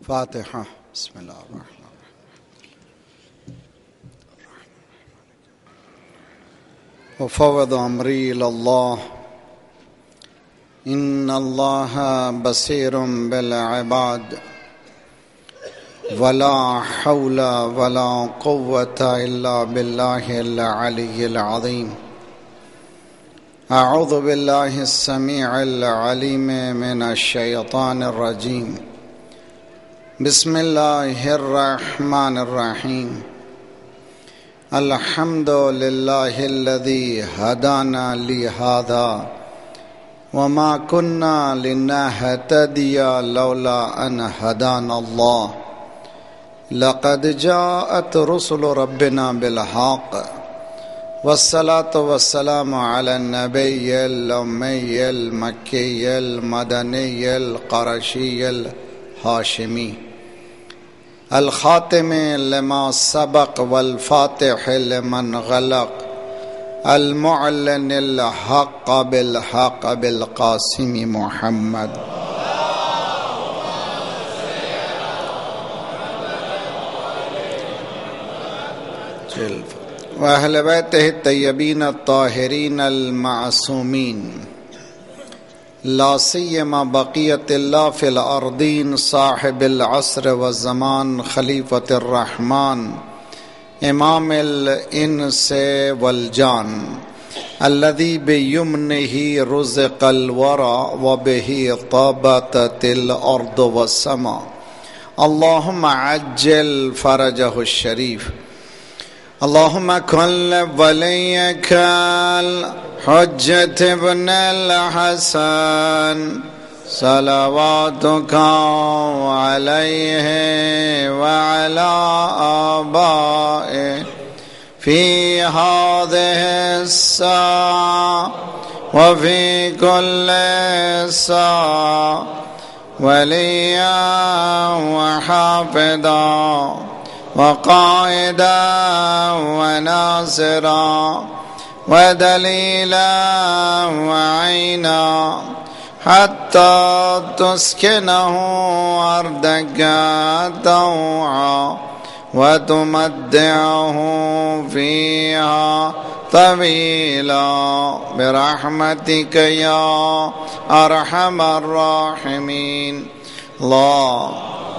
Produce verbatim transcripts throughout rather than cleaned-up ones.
فاتحة. بسم الله الرحمن الرحيم. وفوض أمري إلى الله إن الله بصير بالعباد ولا حول ولا قوة إلا بالله العلي العظيم. أعوذ بالله السميع العليم من الشيطان الرجيم. بسم الله الرحمن الرحيم. الحمد لله الذي هدانا لهذا وما كنا لنهتدي لولا أن هدانا الله. لقد جاءت رسل ربنا بالحق والصلاة والسلام على النبي الأمي المكي المدني القرشي الهاشمي الخاتم لما سبق والفاتح لمن غلق المعلن الحق بالحق بالقاسم محمد وأهل بيته الطيبين الطاهرين المعصومين لا سيما بقية الله في الأرضين صاحب العصر والزمان خليفة الرحمن إمام الإنس والجان الذي بيمنه رزق الورى وبه طابت الأرض والسماء. اللهم عجل فرجه الشريف. اللهم كن وليك الحجة ابن الحسن صلواتك عليه وعلى آبائه في هذه الساعة وفي كل ساعة وليا وحافظا وقائدا وناصرا ودليلا وعينا حتى تسكنه أرضك طوعا وتمتعه فيها طويلا برحمتك يا أرحم الراحمين. الله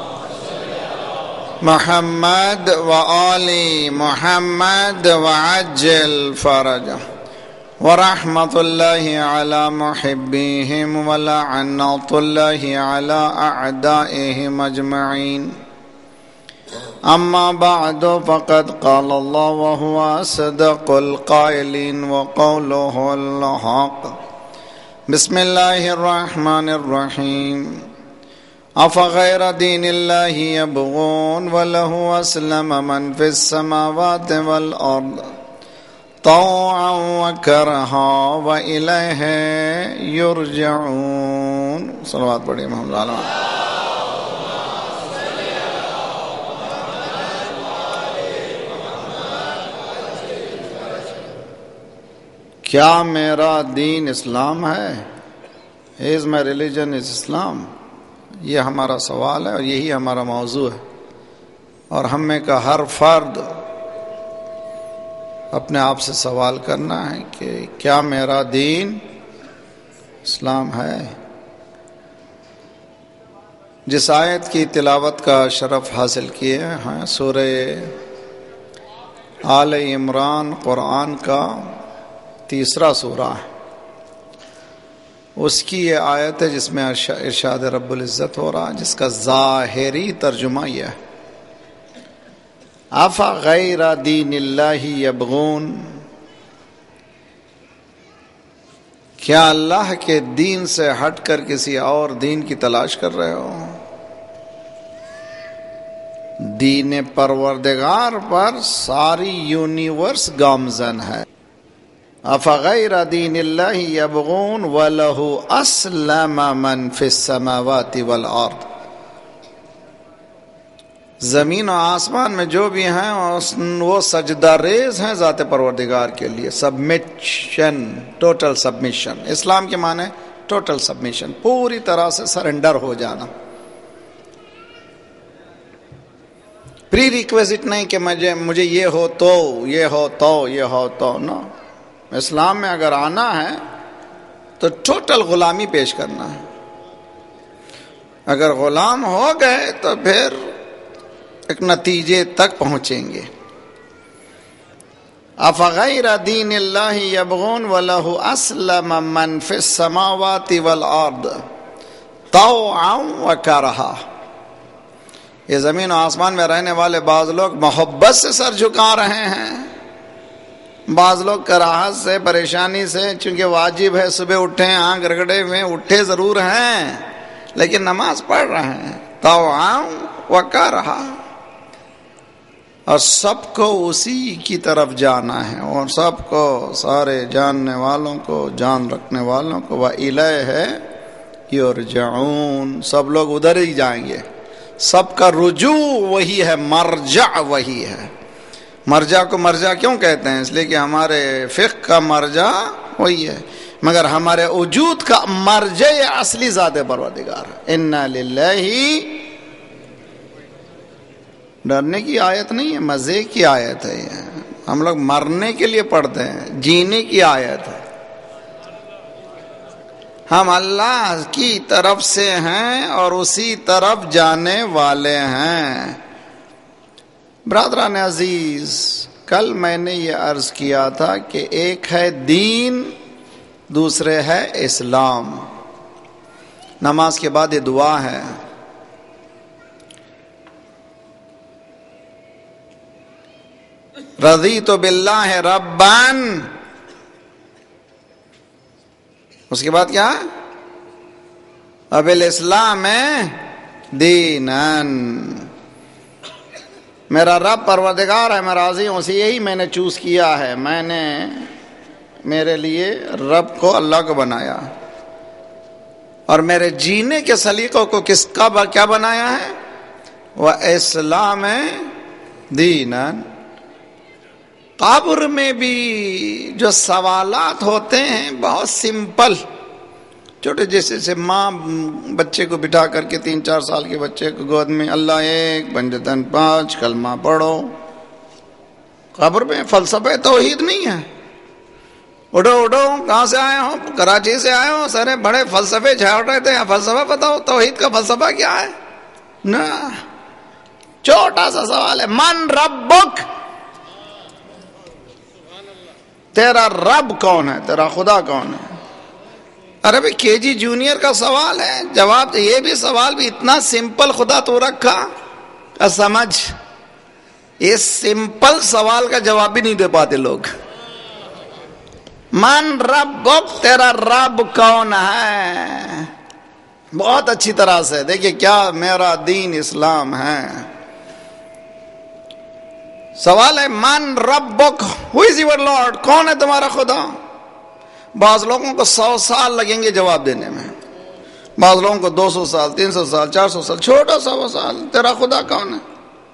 محمد وآل محمد وعجل فرجه. ورحمة الله على محبيهم ولعنة الله على أعدائهم أجمعين. أما بعد فقد قال الله وهو أصدق القائلين وقوله الحق. بسم الله الرحمن الرحيم. أفغير دين الله يبغون وله أسلم من في السماوات والأرض طوعا وكرها وإليه يرجعون. صلوات پڑھیے محمد علیہ. کیا میرا دین اسلام ہے؟ Is my religion is Islam؟ یہ ہمارا سوال ہے اور یہی ہمارا موضوع ہے. اور ہم میں کا ہر فرد اپنے آپ سے سوال کرنا ہے کہ کیا میرا دین اسلام ہے؟ جس آیت کی تلاوت کا شرف حاصل کیے ہیں سورہ آل عمران قرآن کا تیسرا سورہ ہے. اس کی یہ آیت ہے جس میں ارشاد رب العزت ہو رہا ہے، جس کا ظاہری ترجمہ یہ ہے افغیر دین اللہ یبغون. کیا اللہ کے دین سے ہٹ کر کسی اور دین کی تلاش کر رہے ہو؟ دین پروردگار پر ساری یونیورس گامزن ہے. افغیر دین اللہ یبغون وَلَهُ أَسْلَمَ مَنْ فِي السَّمَاوَاتِ وَالْأَرْضِ. زمین و آسمان میں جو بھی ہیں وہ سجدہ ریز ہیں ذات پروردگار کے لیے. Submission, total submission. اسلام کے معنی ٹوٹل سبمیشن، پوری طرح سے سرنڈر ہو جانا. پری ریکویزٹ نہیں کہ مجھے مجھے یہ ہو تو یہ ہو تو یہ ہو تو نو. اسلام میں اگر آنا ہے تو ٹوٹل غلامی پیش کرنا ہے. اگر غلام ہو گئے تو پھر ایک نتیجے تک پہنچیں گے. افغیر دین اللہ یبغون ولہ اسلم من فی السماوات والارض طوعا وکرہا. یہ زمین و آسمان میں رہنے والے بعض لوگ محبت سے سر جھکا رہے ہیں, بعض لوگ کراہت سے, پریشانی سے, چونکہ واجب ہے صبح اٹھیں, آنکھ رگڑے ہوئے اٹھے ضرور ہیں لیکن نماز پڑھ رہے ہیں. طوعا وکرہا. اور سب کو اسی کی طرف جانا ہے, اور سب کو, سارے جاننے والوں کو, جان رکھنے والوں کو, وَإِلَيْهِ يُرْجَعُونَ. سب لوگ ادھر ہی جائیں گے. سب کا رجوع وہی ہے, مرجع وہی ہے. مرجع کو مرجع کیوں کہتے ہیں؟ اس لیے کہ ہمارے فقہ کا مرجع وہی ہے, مگر ہمارے وجود کا مرجع اصلی ذات پروردگار ہے. اِنَّا لِلَّهِ. ڈرنے کی آیت نہیں ہے, مزے کی آیت ہے. یہ ہم لوگ مرنے کے لیے پڑھتے ہیں, جینے کی آیت ہے. ہم اللہ کی طرف سے ہیں اور اسی طرف جانے والے ہیں. برادران عزیز, کل میں نے یہ عرض کیا تھا کہ ایک ہے دین, دوسرے ہے اسلام. نماز کے بعد یہ دعا ہے, رضیت باللہ ربان. اس کے بعد کیا؟ اب الاسلام دینن. میرا رب پروردگار ہے, میں راضی ہوں, اسی یہی میں نے چوز کیا ہے. میں نے میرے لیے رب کو, اللہ کو بنایا, اور میرے جینے کے سلیقوں کو کس کا کیا بنایا ہے؟ وَإِسْلَامِ دِينًا. قبر میں بھی جو سوالات ہوتے ہیں بہت سمپل, چھوٹے جیسے سے ماں بچے کو بٹھا کر کے, تین چار سال کے بچے کو گود میں, اللہ ایک پنجتن پانچ کلمہ پڑھو. قبر میں فلسفہ توحید نہیں ہے. اٹھو اٹھو, کہاں سے آئے ہو؟ کراچی سے آئے ہو, سارے بڑے فلسفے چھاٹ رہے تھے, فلسفہ بتاؤ, توحید کا فلسفہ کیا ہے؟ نا, چھوٹا سا سوال ہے, من ربک. تیرا رب کون ہے؟ تیرا خدا کون ہے؟ ارے بھائی کے جی جونیئر کا سوال ہے, جواب یہ بھی سوال بھی اتنا سمپل خدا تو رکھا سمجھ. اس سمپل سوال کا جواب بھی نہیں دے پاتے لوگ. من ربک, تیرا رب کون ہے؟ بہت اچھی طرح سے دیکھیے کیا میرا دین اسلام ہے. سوال ہے من ربک, ہو از یور لارڈ, کون ہے تمہارا خدا؟ بعض لوگوں کو سو سال لگیں گے جواب دینے میں, بعض لوگوں کو دو سو سال, تین سو سال, چار سو سال. چھوٹا سا سوال, تیرا خدا کون ہے؟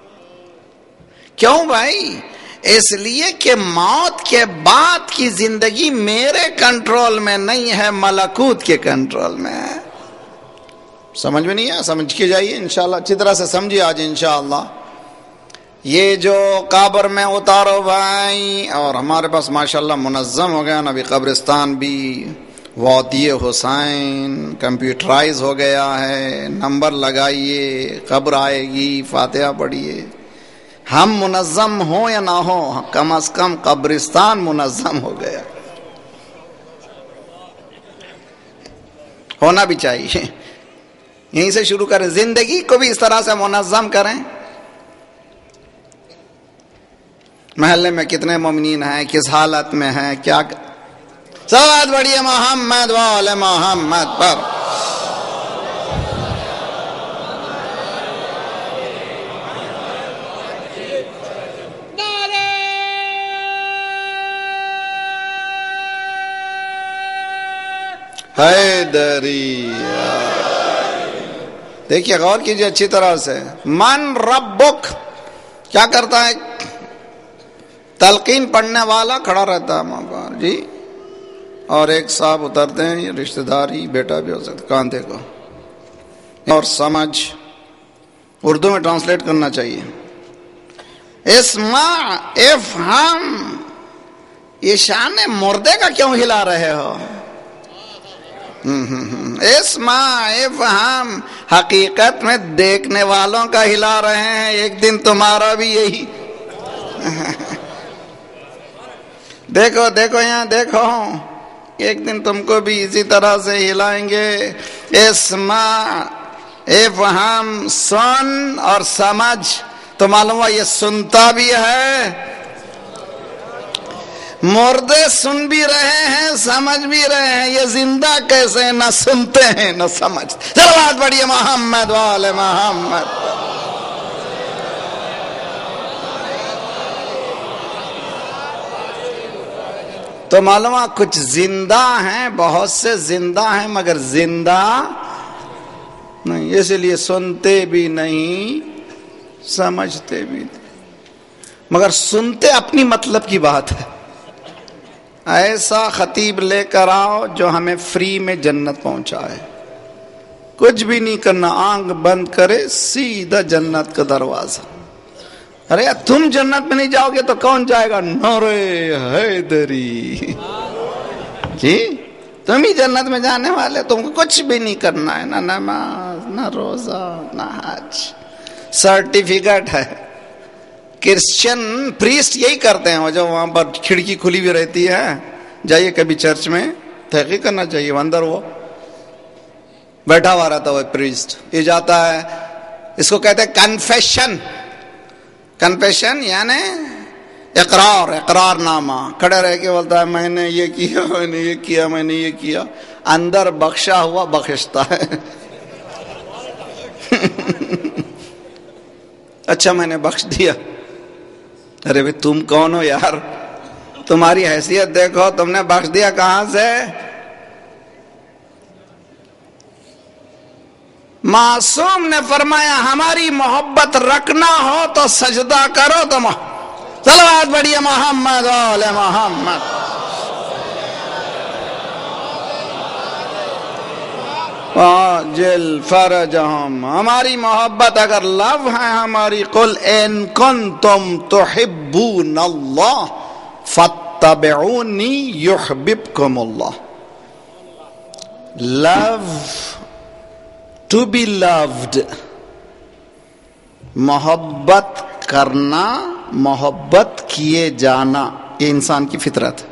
کیوں بھائی؟ اس لیے کہ موت کے بعد کی زندگی میرے کنٹرول میں نہیں ہے, ملکوت کے کنٹرول میں ہے. سمجھ میں نہیں ہے؟ سمجھ کے جائیے انشاءاللہ, اچھی طرح سے سمجھیے آج انشاءاللہ. یہ جو قبر میں اتارو بھائی, اور ہمارے پاس ماشاءاللہ منظم ہو گیا نا, ابھی قبرستان بھی وادی حسین کمپیوٹرائز ہو گیا ہے. نمبر لگائیے, قبر آئے گی, فاتحہ پڑھیے. ہم منظم ہوں یا نہ ہوں, کم از کم قبرستان منظم ہو گیا, ہونا بھی چاہیے. یہیں سے شروع کریں, زندگی کو بھی اس طرح سے منظم کریں. محلے میں کتنے مومنین ہیں, کس حالت میں ہیں, کیا سواد بڑھیے محمد وآل محمد پر. حیدریہ. دیکھیے غور کیجیے اچھی طرح سے. من ربک کیا کرتا ہے؟ تلقین پڑھنے والا کھڑا رہتا ہے وہاں پر جی, اور ایک صاحب اترتے ہیں, یہ رشتہ داری بیٹا بھی ہو سکتا, کاندھے کو. اور سمجھ اردو میں ٹرانسلیٹ کرنا چاہیے. اسمع افہم، یہ شان مردے کا کیوں ہلا رہے ہو؟ اسمع افہم، حقیقت میں دیکھنے والوں کا ہلا رہے ہیں، ایک دن تمہارا بھی یہی دیکھو دیکھو یہاں دیکھو، ایک دن تم کو بھی اسی طرح سے ہلائیں گے۔ اسمع افہم، سن اور سمجھ، تو معلوم ہوا یہ سنتا بھی ہے، مردے سن بھی رہے ہیں سمجھ بھی رہے ہیں، یہ زندہ کیسے نہ سنتے ہیں نہ سمجھتے۔ صلوات پڑھیے محمد وآل محمد۔ تو معلوم ہے کچھ زندہ ہیں، بہت سے زندہ ہیں مگر زندہ نہیں، اس لیے سنتے بھی نہیں سمجھتے بھی نہیں، مگر سنتے اپنی مطلب کی بات ہے۔ ایسا خطیب لے کر آؤ جو ہمیں فری میں جنت پہنچائے، کچھ بھی نہیں کرنا، آنکھ بند کرے سیدھا جنت کا دروازہ۔ ارے تم جنت میں نہیں جاؤ گے تو کون جائے گا؟ نعرہ حیدری، جی تم ہی جنت میں جانے والے، تم کو کچھ بھی نہیں کرنا ہے، نہ نماز نہ روزہ نہ حج، سرٹیفکیٹ ہے۔ کرسچن پریسٹ یہی کرتے ہیں، وہ جو وہاں پر کھڑکی کھلی ہوئی رہتی ہے، جائیے کبھی چرچ میں تحقیق کرنا چاہیے، اندر وہ بیٹھا ہوا رہتا ہے، وہ پریسٹ، یہ جاتا ہے، اس کو کہتے ہیں کنفیشن۔ کنفیشن یعنی اقرار، اقرار نامہ، کھڑے رہ کے بولتا ہے میں نے یہ کیا، میں نے یہ کیا، میں نے یہ کیا، اندر بخشا ہوا بخشتا ہے اچھا میں نے بخش دیا، ارے بھائی تم کون ہو یار، تمہاری حیثیت دیکھو، تم نے بخش دیا کہاں سے؟ معصوم نے فرمایا ہماری محبت رکھنا ہو تو سجدہ کرو، تو صلوات پڑھیے محمد وآل محمد۔ عاجل فرجہم، ہماری محبت اگر لو ہے ہماری، قل ان کنتم تحبون اللہ فاتبعونی یحببکم اللہ۔ لو، ٹو بی لوڈ، محبت کرنا، محبت کیے جانا، یہ انسان کی فطرت ہے،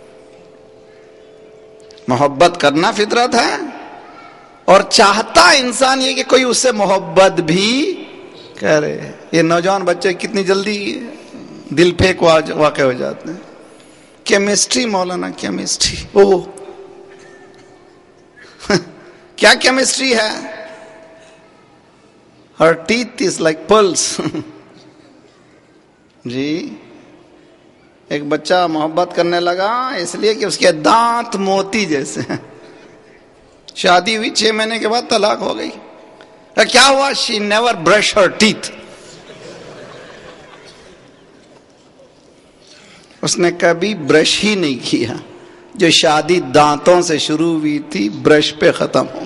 محبت کرنا فطرت ہے، اور چاہتا انسان یہ کہ کوئی اس سے محبت بھی کرے۔ یہ نوجوان بچے کتنی جلدی دل پھینک واقع ہو جاتے ہیں۔ کیمسٹری مولانا، کیمسٹری، او کیا کیمسٹری ہے؟ Her teeth is like pearls جی، ایک بچہ محبت کرنے لگا اس لیے کہ اس کے دانت موتی جیسے ہیں، شادی ہوئی چھ مہینے کے بعد طلاق ہو گئی، کیا ہوا؟ she never brush her teeth، اس نے کبھی برش ہی نہیں کیا، جو شادی دانتوں سے شروع ہوئی تھی برش پہ ختم ہو۔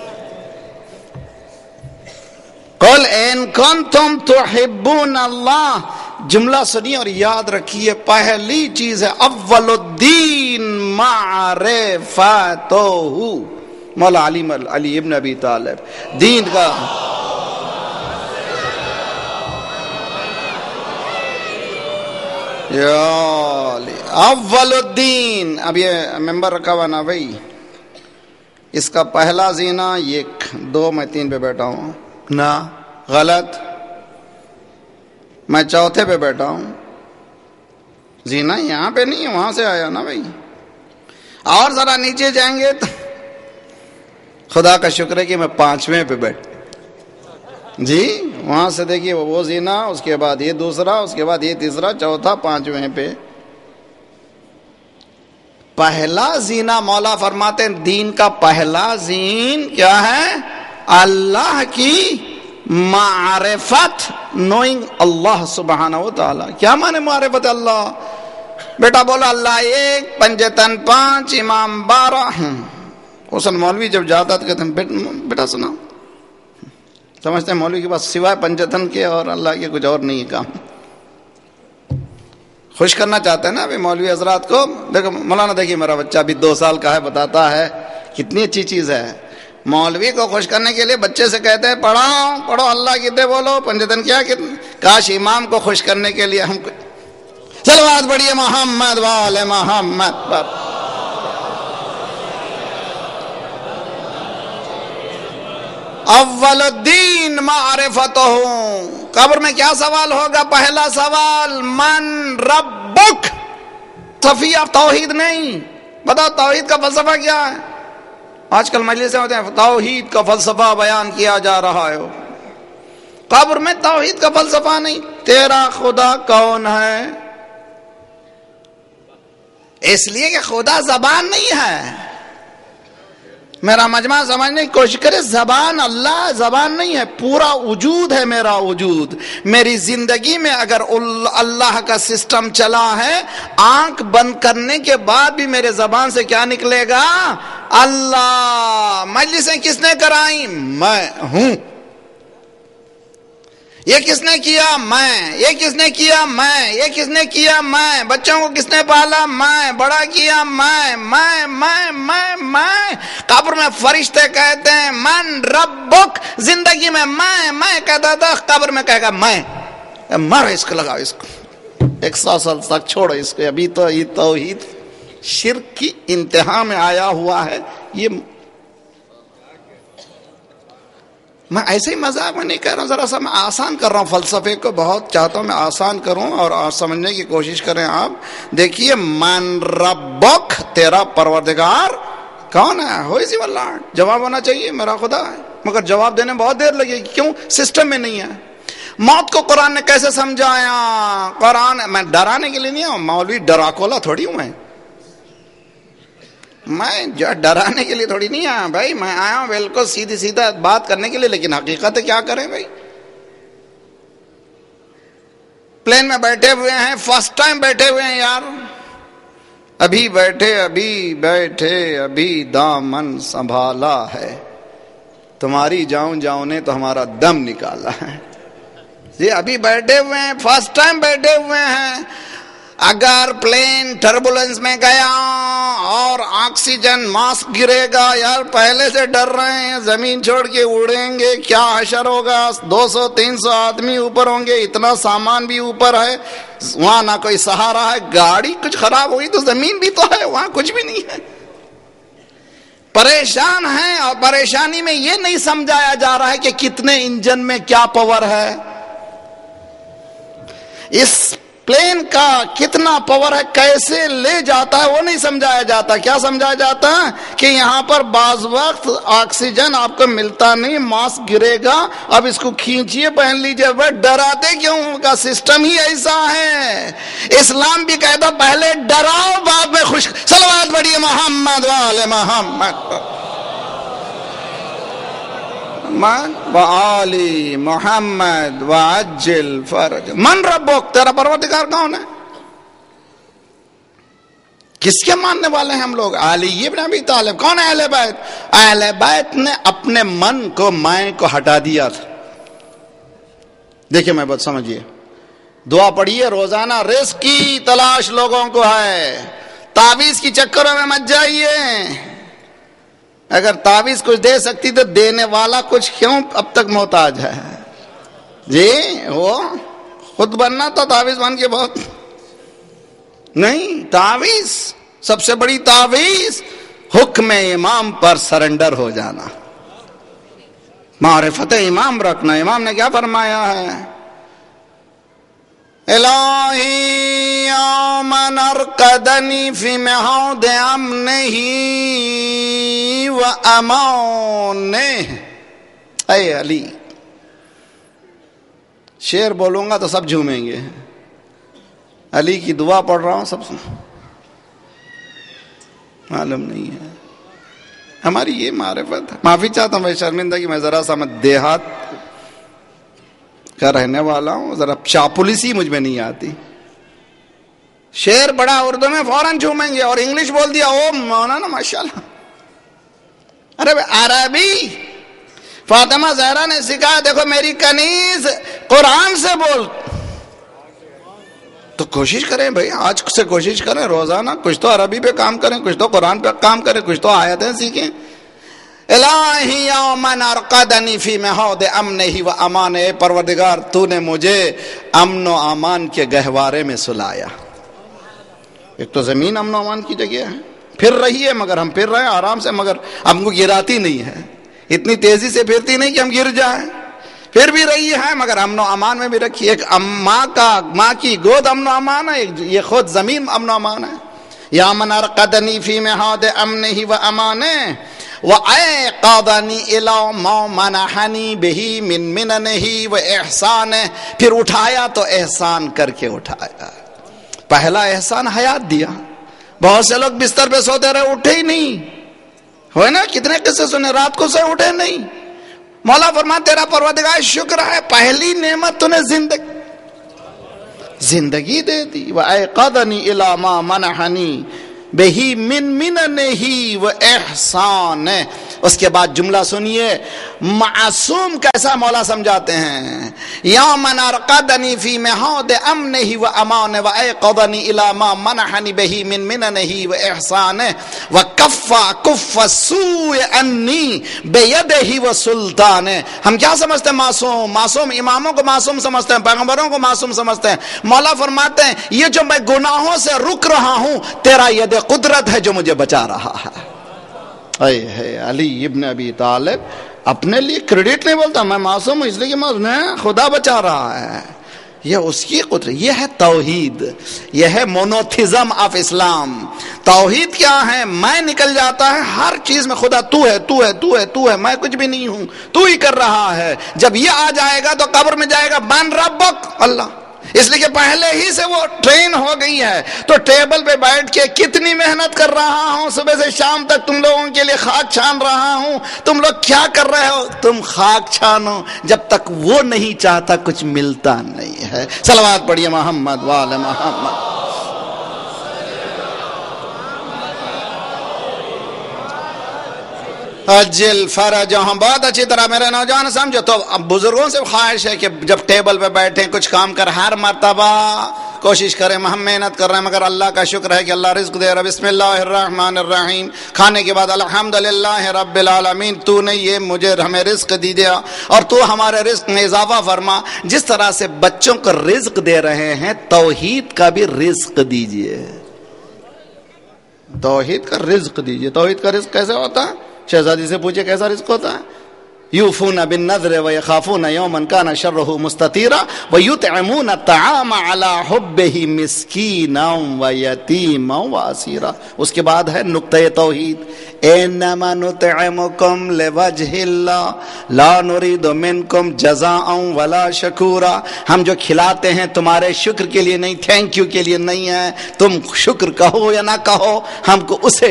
قل ان کنتم تحبون اللہ، جملہ سنیے اور یاد رکھیے، پہلی چیز ہے اول الدین معرفتہ، مولا علی علی ابن ابی طالب، دین کا اول الدین۔ اب یہ ممبر رکھا ہوا نا بھائی، اس کا پہلا زینہ ایک دو، میں تین پہ بیٹھا ہوں نا، غلط، میں چوتھے پہ بیٹھا ہوں، زینہ یہاں پہ نہیں، وہاں سے آیا نا بھائی، اور ذرا نیچے جائیں گے تو خدا کا شکر ہے کہ میں پانچویں پہ بیٹھ جی، وہاں سے دیکھیے وہ زینہ، اس کے بعد یہ دوسرا، اس کے بعد یہ تیسرا، چوتھا، پانچویں پہ۔ پہلا زینہ مولا فرماتے ہیں دین کا پہلا زین کیا ہے؟ اللہ کی معرفت، نوئنگ اللہ سبحانہ و تعالی۔ کیا مانے معرفت اللہ؟ بیٹا بولا اللہ ایک، پنجتن پانچ، امام بارہ۔ حسن مولوی جب جاتا تو کہتے ہیں بیٹا سنا، سمجھتے ہیں مولوی کے پاس سوائے پنجتن کے اور اللہ کے کچھ اور نہیں ہے کام، خوش کرنا چاہتے ہیں نا ابھی مولوی حضرات کو. دیکھو مولانا، دیکھیے میرا بچہ ابھی دو سال کا ہے، بتاتا ہے کتنی اچھی چیز ہے. مولوی کو خوش کرنے کے لیے بچے سے کہتے ہیں پڑھو پڑھو اللہ کتنے بولو پنجتن کیا کتنے. کاش امام کو خوش کرنے کے لیے ہم صلوات پڑھیے محمد والے محمد پر. اول الدین معرفتہ. قبر میں کیا سوال ہوگا؟ پہلا سوال من ربک. صفیہ توحید نہیں. بتاؤ توحید کا فلسفہ کیا ہے؟ آج کل مجلسیں ہوتے ہیں توحید کا فلسفہ بیان کیا جا رہا ہے. قبر میں توحید کا فلسفہ نہیں. تیرا خدا کون ہے؟ اس لیے کہ خدا زبان نہیں ہے. میرا مجمع سمجھنے کی کوشش کرے، زبان اللہ زبان نہیں ہے، پورا وجود ہے میرا وجود. میری زندگی میں اگر اللہ کا سسٹم چلا ہے، آنکھ بند کرنے کے بعد بھی میرے زبان سے کیا نکلے گا؟ اللہ. مجلسیں کس نے کرائیں؟ میں ہوں. یہ کس نے کیا؟ میں. یہ کس نے کیا؟ میں. یہ کس نے کیا؟ میں. بچوں کو کس نے پالا؟ میں. بڑا کیا؟ میں میں میں میں میں قبر میں فرشتے کہتے ہیں من ربک. زندگی میں میں میں کہتا تھا، قبر میں کہے گا میں. مر اس کو، لگاؤ اس کو، ایک سو سال تک چھوڑو اس کو. ابھی تو یہ توحید شرک کی انتہا میں آیا ہوا ہے. یہ میں ایسے ہی مذاق میں نہیں کہہ رہا ہوں، ذرا سا میں آسان کر رہا ہوں. فلسفے کو بہت چاہتا ہوں میں آسان کروں اور سمجھنے کی کوشش کریں آپ. دیکھیے من ربک، تیرا پروردگار کون ہے؟ ہو اسی واللہ. جواب ہونا چاہیے میرا خدا ہے، مگر جواب دینے میں بہت دیر لگے گی. کیوں؟ سسٹم میں نہیں ہے. موت کو قرآن نے کیسے سمجھایا؟ قرآن میں ڈرانے کے لیے نہیں ہوں، مولوی ڈراکولا تھوڑی ہوں. میں میں جو ڈرانے کے لیے تھوڑی نہیں آیا بھائی. میں آیا ہوں بالکل سیدھی سیدھا بات کرنے کے لیے. لیکن حقیقت کیا کریں بھائی؟ پلین میں بیٹھے ہوئے ہیں، فرسٹ ٹائم بیٹھے ہوئے ہیں یار. ابھی بیٹھے ابھی بیٹھے ابھی دامن سنبھالا ہے، تمہاری جاؤں جاؤں نے تو ہمارا دم نکالا ہے. یہ ابھی بیٹھے ہوئے ہیں، فرسٹ ٹائم بیٹھے ہوئے ہیں. اگر پلین ٹربولنس میں گیا اور آکسیجن ماسک گرے گا، یار پہلے سے ڈر رہے ہیں زمین چھوڑ کے اڑیں گے، کیا حشر ہوگا. دو سو تین سو آدمی اوپر ہوں گے، اتنا سامان بھی اوپر ہے، وہاں نہ کوئی سہارا ہے. گاڑی کچھ خراب ہوئی تو زمین بھی تو ہے، وہاں کچھ بھی نہیں ہے. پریشان ہیں، اور پریشانی میں یہ نہیں سمجھایا جا رہا ہے کہ کتنے انجن میں کیا پاور ہے، اس پلین کا کتنا پاور ہے، کیسے لے جاتا ہے وہ نہیں سمجھایا جاتا. کیا سمجھایا جاتا ہے کہ یہاں پر بعض وقت آکسیجن آپ کو ملتا نہیں، ماسک گرے گا، اب اس کو کھینچیے پہن لیجیے. وہ ڈراتے کیوں؟ کا سسٹم ہی ایسا ہے. اسلام بھی کہتا پہلے ڈراؤ بعد میں خوش. صلوات پڑھیے محمد والے محمد وآلی محمد وعجل فرج. من ربک، تیرا پروردگار کون ہے؟ کس کے ماننے والے ہیں ہم لوگ؟ علی ابن ابی طالب. کون ہے اہل بیت؟ اہل بیت نے اپنے من کو، میں کو ہٹا دیا تھا. دیکھیں میں بات سمجھیے، دعا پڑھیے روزانہ. رزق کی تلاش لوگوں کو ہے، تعویذ کی چکروں میں مت جائیے. اگر تعویذ کچھ دے سکتی تو دینے والا کچھ کیوں اب تک محتاج ہے؟ جی وہ خود بننا تو تعویذ بن کے بہت نہیں. تعویذ سب سے بڑی تعویذ حکم امام پر سرنڈر ہو جانا، معرفت امام رکھنا. امام نے کیا فرمایا ہے؟ الہی یا من ارقدنی فی محوض امنہ و امانہ. اے علی، شعر بولوں گا تو سب جھومیں گے. علی کی دعا پڑھ رہا ہوں، سب معلوم نہیں ہے. ہماری یہ معرفت ہے. معافی چاہتا ہوں میں شرمندگی میں، ذرا سا میں دیہات کا رہنے والا ہوں، ذرا چاپلوسی مجھ میں نہیں آتی. شعر پڑھا اردو میں فوراً جھومیں گے، اور انگلش بول دیا او مولانا ماشاءاللہ. ارے عربی فاطمہ زہرا نے سکھایا. دیکھو میری کنیز قرآن سے بول. تو کوشش کریں بھائی، آج سے کوشش کریں روزانہ کچھ تو عربی پہ کام کریں، کچھ تو قرآن پہ کام کریں، کچھ تو آیتیں سیکھیں. الہی یومن ارقدنی فی محاض امنہ و امان، اے پروردگار تو نے مجھے امن و امان کے گہوارے میں سلایا. ایک تو زمین امن و امان کی جگہ ہے، پھر رہی ہے مگر ہم پھر رہے ہیں آرام سے، مگر ہم کو گراتی نہیں ہے، اتنی تیزی سے پھرتی نہیں کہ ہم گر جائیں، پھر بھی رہی ہے مگر امن و امان میں بھی رکھی. ایک ماں کا ماں کی گود امن و امان ہے، یہ خود زمین امن و امان ہے. یا من ارقدنی فی محاض امنہ و امانہ وَأَيْقَظَنِي إِلَىٰ مَا مَنَحَنِي بِهِ مِن مِّنَنِهِ وَإِحْسَانِهِ، پھر اٹھایا تو احسان کر کے اٹھایا. پہلا احسان حیات دیا. بہت سے لوگ بستر پہ سوتے رہے، اٹھے ہی نہیں، ہوئے نا کتنے قصے سنے، رات کو سے اٹھے نہیں. مولا فرماتا تیرا پروردگار شکر ہے، پہلی نعمت تو نے زندگی زندگی دے دی. وَأَيْقَظَنِي إِلَىٰ مَا مَنَحَنِي بہی من مننہی و احسان. اس کے بعد جملہ سنیے، معصوم کیسا مولا سمجھاتے ہیں. یا من ارقدنی فی محاض امنہ و امان و ایقظنی الی ما منحنی بہی من مننہی و احسان و کف کف السوء انی بیدہ و سلطان. ہم کیا سمجھتے ہیں معصوم؟ معصوم اماموں کو معصوم سمجھتے ہیں، پیغمبروں کو معصوم سمجھتے ہیں. مولا فرماتے ہیں یہ جو میں گناہوں سے رک رہا ہوں، تیرا ید قدرت ہے جو مجھے بچا رہا ہے. اے ہے علی ابن ابی طالب اپنے لیے کریڈٹ نہیں بولتا میں معصوم ہوں اس لیے کہ میں خدا بچا رہا ہے، یہ اس کی قدرت. یہ ہے توحید، یہ ہے مونوتھزم آف اسلام. توحید کیا ہے؟ میں نکل جاتا ہے ہر چیز میں، خدا تو ہے تو ہے تو ہے تو ہے، میں کچھ بھی نہیں ہوں، تو ہی کر رہا ہے. جب یہ آ جائے گا تو قبر میں جائے گا من ربک اللہ، اس لیے کہ پہلے ہی سے وہ ٹرین ہو گئی ہے. تو ٹیبل پہ بیٹھ کے کتنی محنت کر رہا ہوں، صبح سے شام تک تم لوگوں کے لیے خاک چھان رہا ہوں، تم لوگ کیا کر رہے ہو؟ تم خاک چھانو، جب تک وہ نہیں چاہتا کچھ ملتا نہیں ہے. صلوات پڑھیے محمد وآل محمد. اجل فرجہم. بہت اچھی طرح میرے نوجوان سمجھو. تو اب بزرگوں سے خواہش ہے کہ جب ٹیبل پہ بیٹھیں کچھ کام کر، ہر مرتبہ کوشش کریں. ہم محنت کر رہے ہیں مگر اللہ کا شکر ہے کہ اللہ رزق دے رہا. بسم اللہ الرحمن الرحیم، کھانے کے بعد الحمدللہ رب العالمین، تو نے یہ مجھے ہمیں رزق دی دیا اور تو ہمارے رزق میں اضافہ فرما. جس طرح سے بچوں کو رزق دے رہے ہیں، توحید کا بھی رزق دیجئے. توحید کا رزق دیجئے. توحید کا رزق کیسے ہوتا ہے؟ شہزادی سے پوچھے کیسا رزق ہوتا ہے؟ یوفون بالنذر ویخافون یوما کان شرہ مستطیرا ویطعمون الطعام علی حبہ مسکینا ویتیما واسیرا. اس کے بعد ہے نقطہ توحید، انما نطعمکم لوجہ اللہ لا نرید منکم جزاء ولا شکورا. ہم جو کھلاتے ہیں تمہارے شکر کے لیے نہیں، تھینک یو کے لیے نہیں ہے. تم شکر کہو یا نہ کہو، ہم کو اسے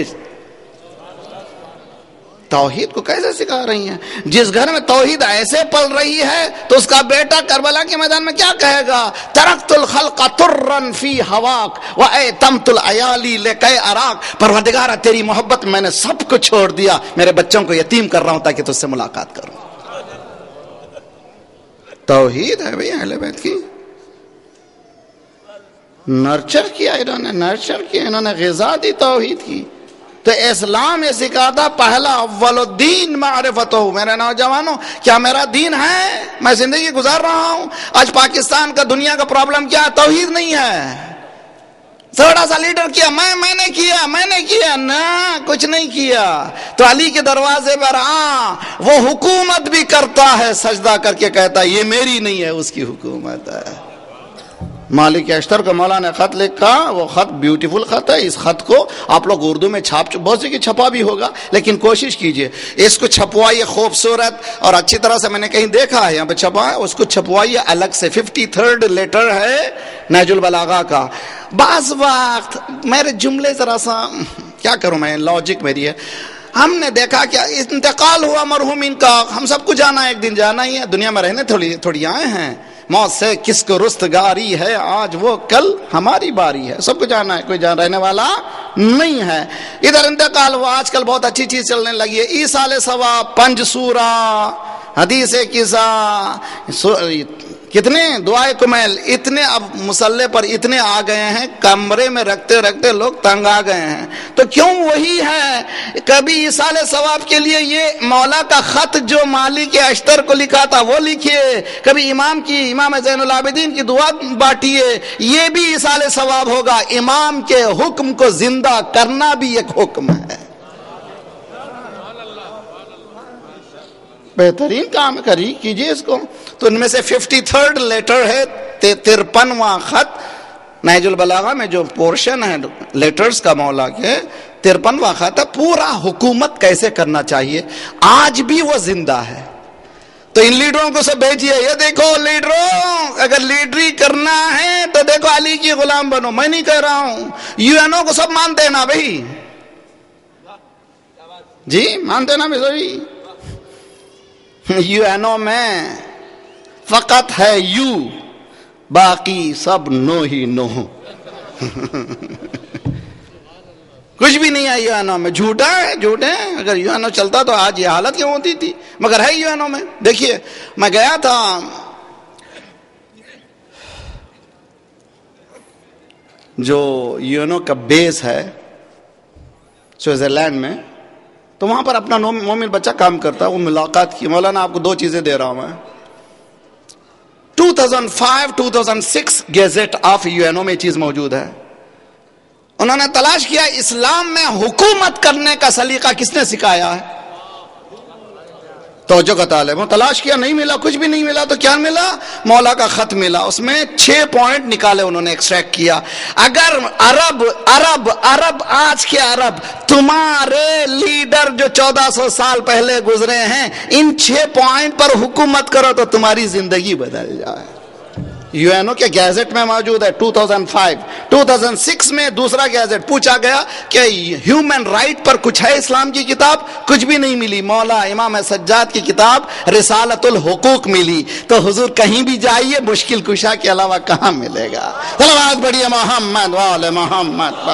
توحید کو کیسے سکھا رہی ہیں. جس گھر میں توحید ایسے پل رہی ہے تو اس کا بیٹا کربلا کے میدان میں کیا کہے گا؟ ترکت الخلق ترا فی ہواک واتمت العیالی لکی اراک. پروردگار تیری محبت میں نے سب کو چھوڑ دیا، میرے بچوں کو یتیم کر رہا ہوں تاکہ تجھ سے ملاقات کروں. توحید ہے بھئی اہل بیت کی. نرچر کیا انہوں نے، نرچر کیا انہوں نے، غذا دی توحید کی. تو اسلام یہ سکھاتا پہلا اول الدین معرفت ہو. میرے نوجوانوں کیا میرا دین ہے؟ میں زندگی گزار رہا ہوں. آج پاکستان کا دنیا کا پرابلم کیا؟ توحید نہیں ہے. تھوڑا سا لیڈر کیا، میں میں نے کیا میں نے کیا نہ کچھ نہیں کیا. تو علی کے دروازے پر آ وہ حکومت بھی کرتا ہے، سجدہ کر کے کہتا ہے یہ میری نہیں ہے، اس کی حکومت ہے. مالک اشتر کو مولا نے خط لکھا، وہ خط بیوٹیفل خط ہے. اس خط کو آپ لوگ اردو میں چھاپ، بہت سی کی چھپا بھی ہوگا لیکن کوشش کیجئے اس کو چھپوائیے خوبصورت اور اچھی طرح سے. میں نے کہیں دیکھا ہے یہاں پہ چھپا ہے، اس کو چھپوائیے الگ سے. ففٹی تھرڈ لیٹر ہے نہج البلاغہ کا. بعض وقت میرے جملے ذرا سا کیا کروں میں، لاجک میری ہے. ہم نے دیکھا کہ انتقال ہوا مرحومین کا، ہم سب کو جانا ہے، ایک دن جانا ہی ہے. دنیا میں رہنے تھوڑی تھوڑی آئے ہیں. موت سے کس کو رستگاری ہے، آج وہ کل ہماری باری ہے. سب کو جانا ہے، کوئی جان رہنے والا نہیں ہے. ادھر انتقال ہوا. آج کل بہت اچھی چیز چلنے لگی ہے، ایسال ثواب، پنج سورہ، حدیث قصہ، کتنے دعائے کمیل اتنے اب مسلح پر اتنے آ گئے ہیں، کمرے میں رکھتے رکھتے لوگ تنگ آ گئے ہیں. تو کیوں وہی ہے؟ کبھی ایصال ثواب کے لیے یہ مولا کا خط جو مالک اشتر کو لکھا تھا وہ لکھیے، کبھی امام کی امام زین العابدین کی دعا بانٹیے، یہ بھی ایصال ثواب ہوگا. امام کے حکم کو زندہ کرنا بھی ایک حکم ہے. بہترین کام کری کیجیے اس کو. تو ان میں سے ففٹی تھرڈ لیٹر ہے، ترپنواں خط نہج البلاغہ میں جو پورشن ہے لیٹرز کا مولا کے، ترپنواں خط ہے. پورا حکومت کیسے کرنا چاہیے آج بھی وہ زندہ ہے. تو ان لیڈروں کو سب بھیجیے، یہ دیکھو لیڈروں اگر لیڈری کرنا ہے تو دیکھو علی کی غلام بنو. میں نہیں کہہ رہا ہوں، یو این او کو سب مانتے ہیں نا بھائی؟ جی مانتے نا بھائی؟ یو این او میں فقط ہے یو، باقی سب نو ہی نو. کچھ بھی نہیں ہے یو این او میں. جھوٹا ہے، جھوٹے. اگر یو این او چلتا تو آج یہ حالت کیوں ہوتی تھی؟ مگر ہے یو این او میں. دیکھیے میں گیا تھا جو یو این او کا بیس ہے سوئٹزرلینڈ میں، تو وہاں پر اپنا مومن بچہ کام کرتا ہے. وہ ملاقات کی. مولانا آپ کو دو چیزیں دے رہا ہوں میں. Two thousand five two thousand six gazette of U N O میں چیز موجود ہے. انہوں نے تلاش کیا اسلام میں حکومت کرنے کا سلیقہ کس نے سکھایا ہے. توجہ کا طالب ہوں. تلاش کیا، نہیں ملا، کچھ بھی نہیں ملا. تو کیا ملا؟ مولا کا خط ملا. اس میں چھ پوائنٹ نکالے انہوں نے، ایکسٹریکٹ کیا. اگر عرب عرب عرب آج کے عرب تمہارے لیڈر جو چودہ سو سال پہلے گزرے ہیں، ان چھ پوائنٹ پر حکومت کرو تو تمہاری زندگی بدل جائے. یو این او کے گیزٹ میں موجود ہے. Two thousand five two thousand six میں دوسرا گیزٹ. پوچھا گیا کہ ہیومن رائٹ پر کچھ ہے اسلام کی کتاب؟ کچھ بھی نہیں ملی. مولا امام سجاد کی کتاب رسالت الحقوق ملی. تو حضور کہیں بھی جائیے مشکل کشا کے علاوہ کہاں ملے گا؟ صلوات پڑھیے محمد وآل محمد.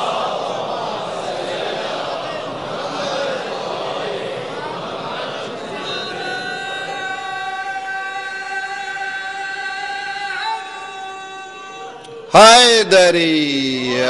حیدری.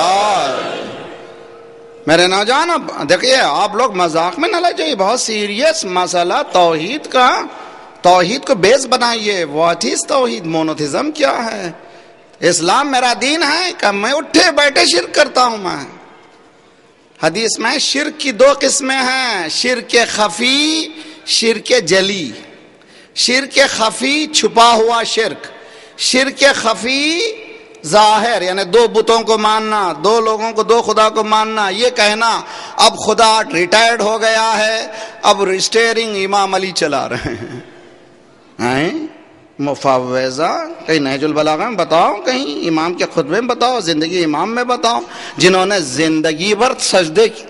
میرے نوجوان دیکھیے، آپ لوگ مذاق میں نہ لے جائیے. بہت سیریس مسئلہ توحید کا. توحید کو بیس بنائیے. واٹ از توحید؟ مونوتھزم کیا ہے؟ اسلام میرا دین ہے کہ میں اٹھے بیٹھے شرک کرتا ہوں؟ میں حدیث میں شرک کی دو قسمیں ہیں، شرک خفی، شرک جلی. شرک خفی چھپا ہوا شرک. شرک خفی ظاہر، یعنی دو بتوں کو ماننا، دو لوگوں کو، دو خدا کو ماننا. یہ کہنا اب خدا ریٹائرڈ ہو گیا ہے، اب ریسٹیئرنگ امام علی چلا رہے ہیں. مفوضہ کہیں نہج البلاغہ میں بتاؤ، کہیں امام کے خطبے میں بتاؤ، زندگی امام میں بتاؤ، جنہوں نے زندگی بھر سجدے کی.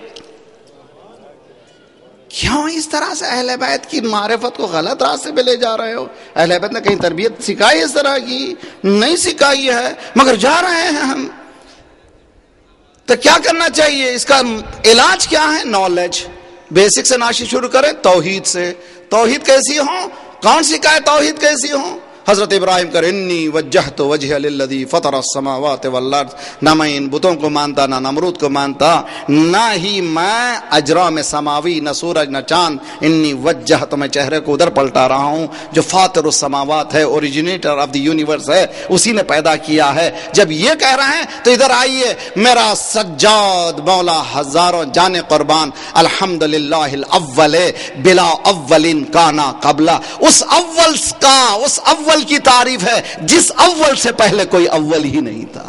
کیوں اس طرح سے اہل بیت کی معرفت کو غلط راستے پہ لے جا رہے ہو؟ اہل بیت نے کہیں تربیت سکھائی اس طرح کی؟ نہیں سکھائی ہے، مگر جا رہے ہیں ہم. تو کیا کرنا چاہیے؟ اس کا علاج کیا ہے؟ نالج. بیسک سے ناشی شروع کریں، توحید سے. توحید کیسی ہو؟ کون سکھائے توحید کیسی ہو؟ حضرت ابراہیم کر انی وجہت وجہ للذی فطر السماوات والارض. نہ میں ان بتوں کو مانتا، نہ نمرود کو مانتا، نہ ہی میں اجرام سماوی، نہ سورج نہ چاند. انی وجہت، میں چہرے کو ادھر پلٹا رہا ہوں جو فاطر السماوات ہے، اوریجنیٹر آف دی یونیورس ہے، اسی نے پیدا کیا ہے. جب یہ کہہ رہے ہیں تو ادھر آئیے. میرا سجاد مولا ہزاروں جان قربان الحمدللہ الاول بلا اول کانا قبلہ. اس اول کا، اس اول کی تعریف ہے جس اول سے پہلے کوئی اول ہی نہیں تھا.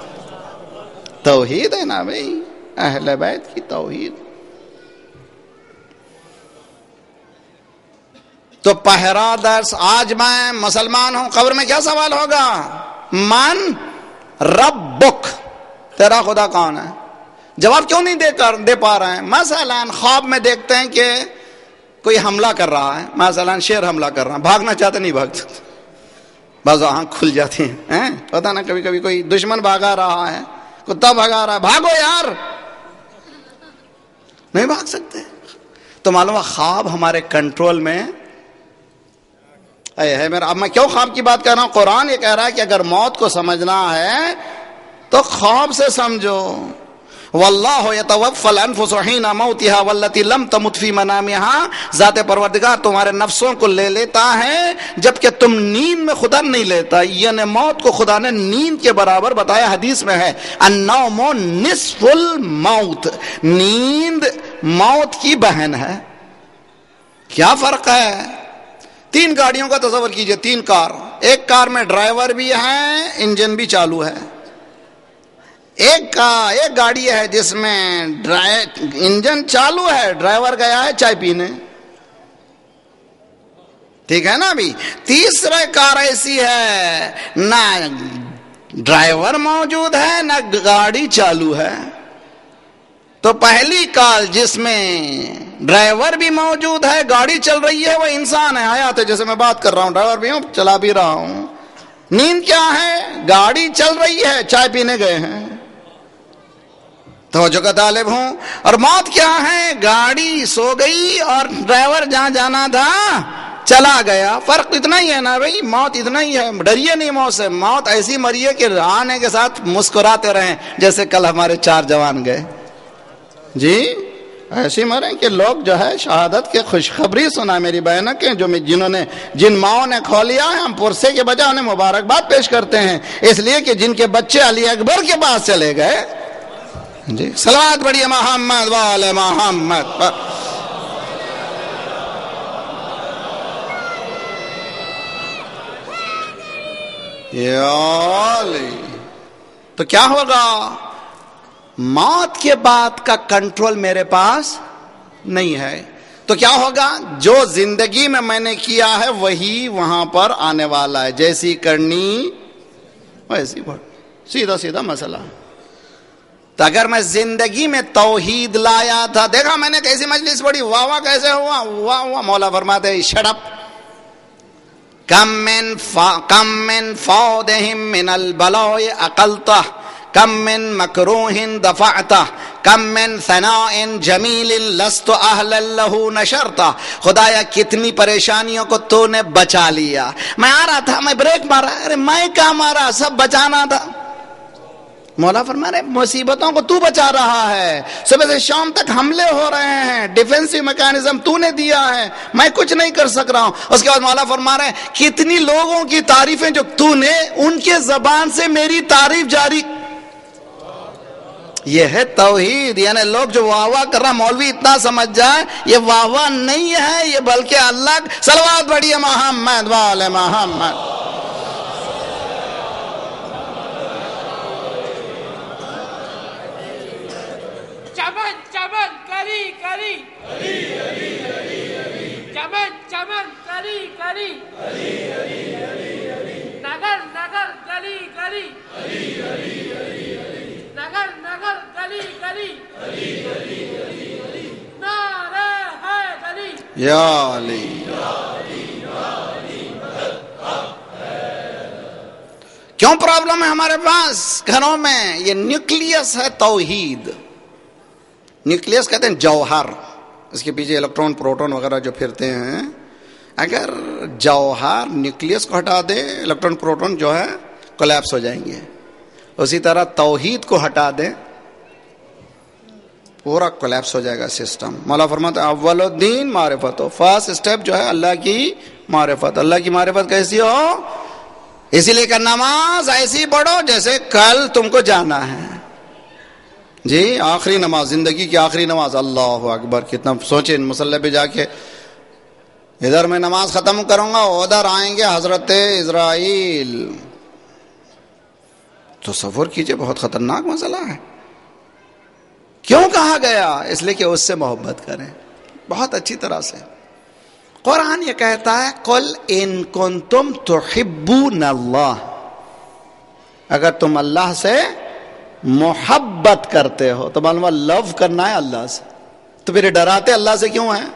توحید ہے نا بھائی، اہل بیت کی توحید. تو پہرا درس. آج میں مسلمان ہوں، قبر میں کیا سوال ہوگا؟ من ربک، تیرا خدا کون ہے؟ جواب کیوں نہیں دے کر دے پا رہے ہیں؟ مثلا خواب میں دیکھتے ہیں کہ کوئی حملہ کر رہا ہے، مثلا شیر حملہ کر رہا ہے، بھاگنا چاہتے نہیں بھاگ سکتے، بعض آنکھ کھل جاتی ہیں. پتا نا کبھی کبھی کوئی دشمن بھاگا رہا ہے، کتا بھگا رہا ہے، بھاگو یار، نہیں بھاگ سکتے. تو معلوم ہے خواب ہمارے کنٹرول میں اے ہے میرا. اب میں کیوں خواب کی بات کر رہا ہوں؟ قرآن یہ کہہ رہا ہے کہ اگر موت کو سمجھنا ہے تو خواب سے سمجھو. واللہ یتوفی الانفس حین موتها واللتی لم تمت فی منامها, ذات پروردگار تمہارے نفسوں کو لے لیتا ہے جبکہ تم نیند میں خدا نہیں لیتا. یعنی موت کو خدا نے نیند کے برابر بتایا. حدیث میں ہے النوم نصف الموت, نیند موت کی بہن ہے. کیا فرق ہے؟ تین گاڑیوں کا تصور کیجئے, تین کار. ایک کار میں ڈرائیور بھی ہے, انجن بھی چالو ہے. ایک کا ایک گاڑی ہے جس میں انجن چالو ہے, ڈرائیور گیا ہے چائے پینے. ٹھیک ہے نا بھی. تیسرے کار ایسی ہے نہ ڈرائیور موجود ہے نہ گاڑی چالو ہے. تو پہلی کار جس میں ڈرائیور بھی موجود ہے, گاڑی چل رہی ہے, وہ انسان ہے, حیات ہے. جیسے میں بات کر رہا ہوں, ڈرائیور بھی ہوں, چلا بھی رہا ہوں. نیند کیا ہے؟ گاڑی چل رہی ہے, چائے پینے گئے ہیں, توجہ کا طالب ہوں. اور موت کیا ہے؟ گاڑی سو گئی اور ڈرائیور جہاں جانا تھا چلا گیا. فرق اتنا ہی ہے نا بھائی, موت اتنا ہی ہے. ڈریے نہیں موت سے. موت ایسی مریے کہ آنے کے ساتھ مسکراتے رہیں, جیسے کل ہمارے چار جوان گئے جی, ایسی مریں کہ لوگ جو ہے شہادت کے خوشخبری سنا. میری بہنوں کے جو جنہوں نے جن ماؤں نے کھولیا ہے, ہم پرسے کے بجائے انہیں مبارکباد پیش کرتے ہیں, اس لیے کہ جن کے بچے علی اکبر کے پاس چلے گئے جی. صلوات پڑھیے محمد والے محمد پر. یا علی. تو کیا ہوگا؟ موت کے بعد کا کنٹرول میرے پاس نہیں ہے. تو کیا ہوگا؟ جو زندگی میں میں نے کیا ہے وہی وہاں پر آنے والا ہے. جیسی کرنی ویسی بڑھ, سیدھا سیدھا مسئلہ. تو اگر میں زندگی میں توحید لایا تھا, دیکھا میں نے کیسی مجلس پڑھی, واہ واہ کیسے ہوا, واہ واہ. مولا فرماتے ہیں شٹ اپ. کم من فا کم من فودہم من البلاء اقلتہ, کم من مکروہ دفعتہ, کم من ثناء جمیل لست اہلا لہ نشرتہ. خدایا کتنی پریشانیوں کو تو نے بچا لیا. میں آ رہا تھا, میں بریک مارا, ارے میں کیا مارا, سب بچانا تھا. مولا فرما رہے مصیبتوں کو تو بچا رہا ہے, صبح سے شام تک حملے ہو رہے ہیں, ڈیفینسو میکانزم تو نے دیا ہے, میں کچھ نہیں کر سک رہا ہوں. اس کے بعد مولا فرما رہے ہیں کتنی لوگوں کی تعریفیں جو تو نے ان کے زبان سے میری تعریف جاری. یہ ہے توحید. یعنی لوگ جو واہ واہ کر رہا, مولوی اتنا سمجھ جائے یہ واہ واہ نہیں ہے, یہ بلکہ اللہ. صلوات پڑھیے محمد والے محمد. چمن چمن کری کری چمن چمن کری کری نگر نگر گلی گلی نگر نگر گلی گلی نعرہ حیدری. یا علی. کیوں پرابلم ہے ہمارے پاس گھروں میں؟ یہ نیوکلیس ہے توحید. نیوکلیس کہتے ہیں جوہر, اس کے پیچھے الیکٹرون پروٹون وغیرہ جو پھرتے ہیں. اگر جوہر نیوکلیس کو ہٹا دے, الیکٹرون پروٹون جو ہے کولیپس ہو جائیں گے. اسی طرح توحید کو ہٹا دے, پورا کولیپس ہو جائے گا سسٹم. مولا فرماتا ہے اول الدین معرفت ہو, فرسٹ اسٹیپ جو ہے اللہ کی معرفت. اللہ کی معرفت کیسی ہو؟ اسی لیے کہ نماز ایسی پڑھو جیسے کل تم کو جانا ہے جی. آخری نماز, زندگی کی آخری نماز. اللہ اکبر. کتنا سوچے مصلی پہ جا کے, ادھر میں نماز ختم کروں گا, ادھر آئیں گے حضرت اسرائیل. تصور کیجئے, بہت خطرناک مسئلہ ہے. کیوں کہا گیا؟ اس لیے کہ اس سے محبت کریں بہت اچھی طرح سے. قرآن یہ کہتا ہے قل ان کنتم تحبون اللہ, اگر تم اللہ سے محبت کرتے ہو. تو معلوم لو کرنا ہے اللہ سے, تو پھر ڈراتے اللہ سے کیوں ہیں؟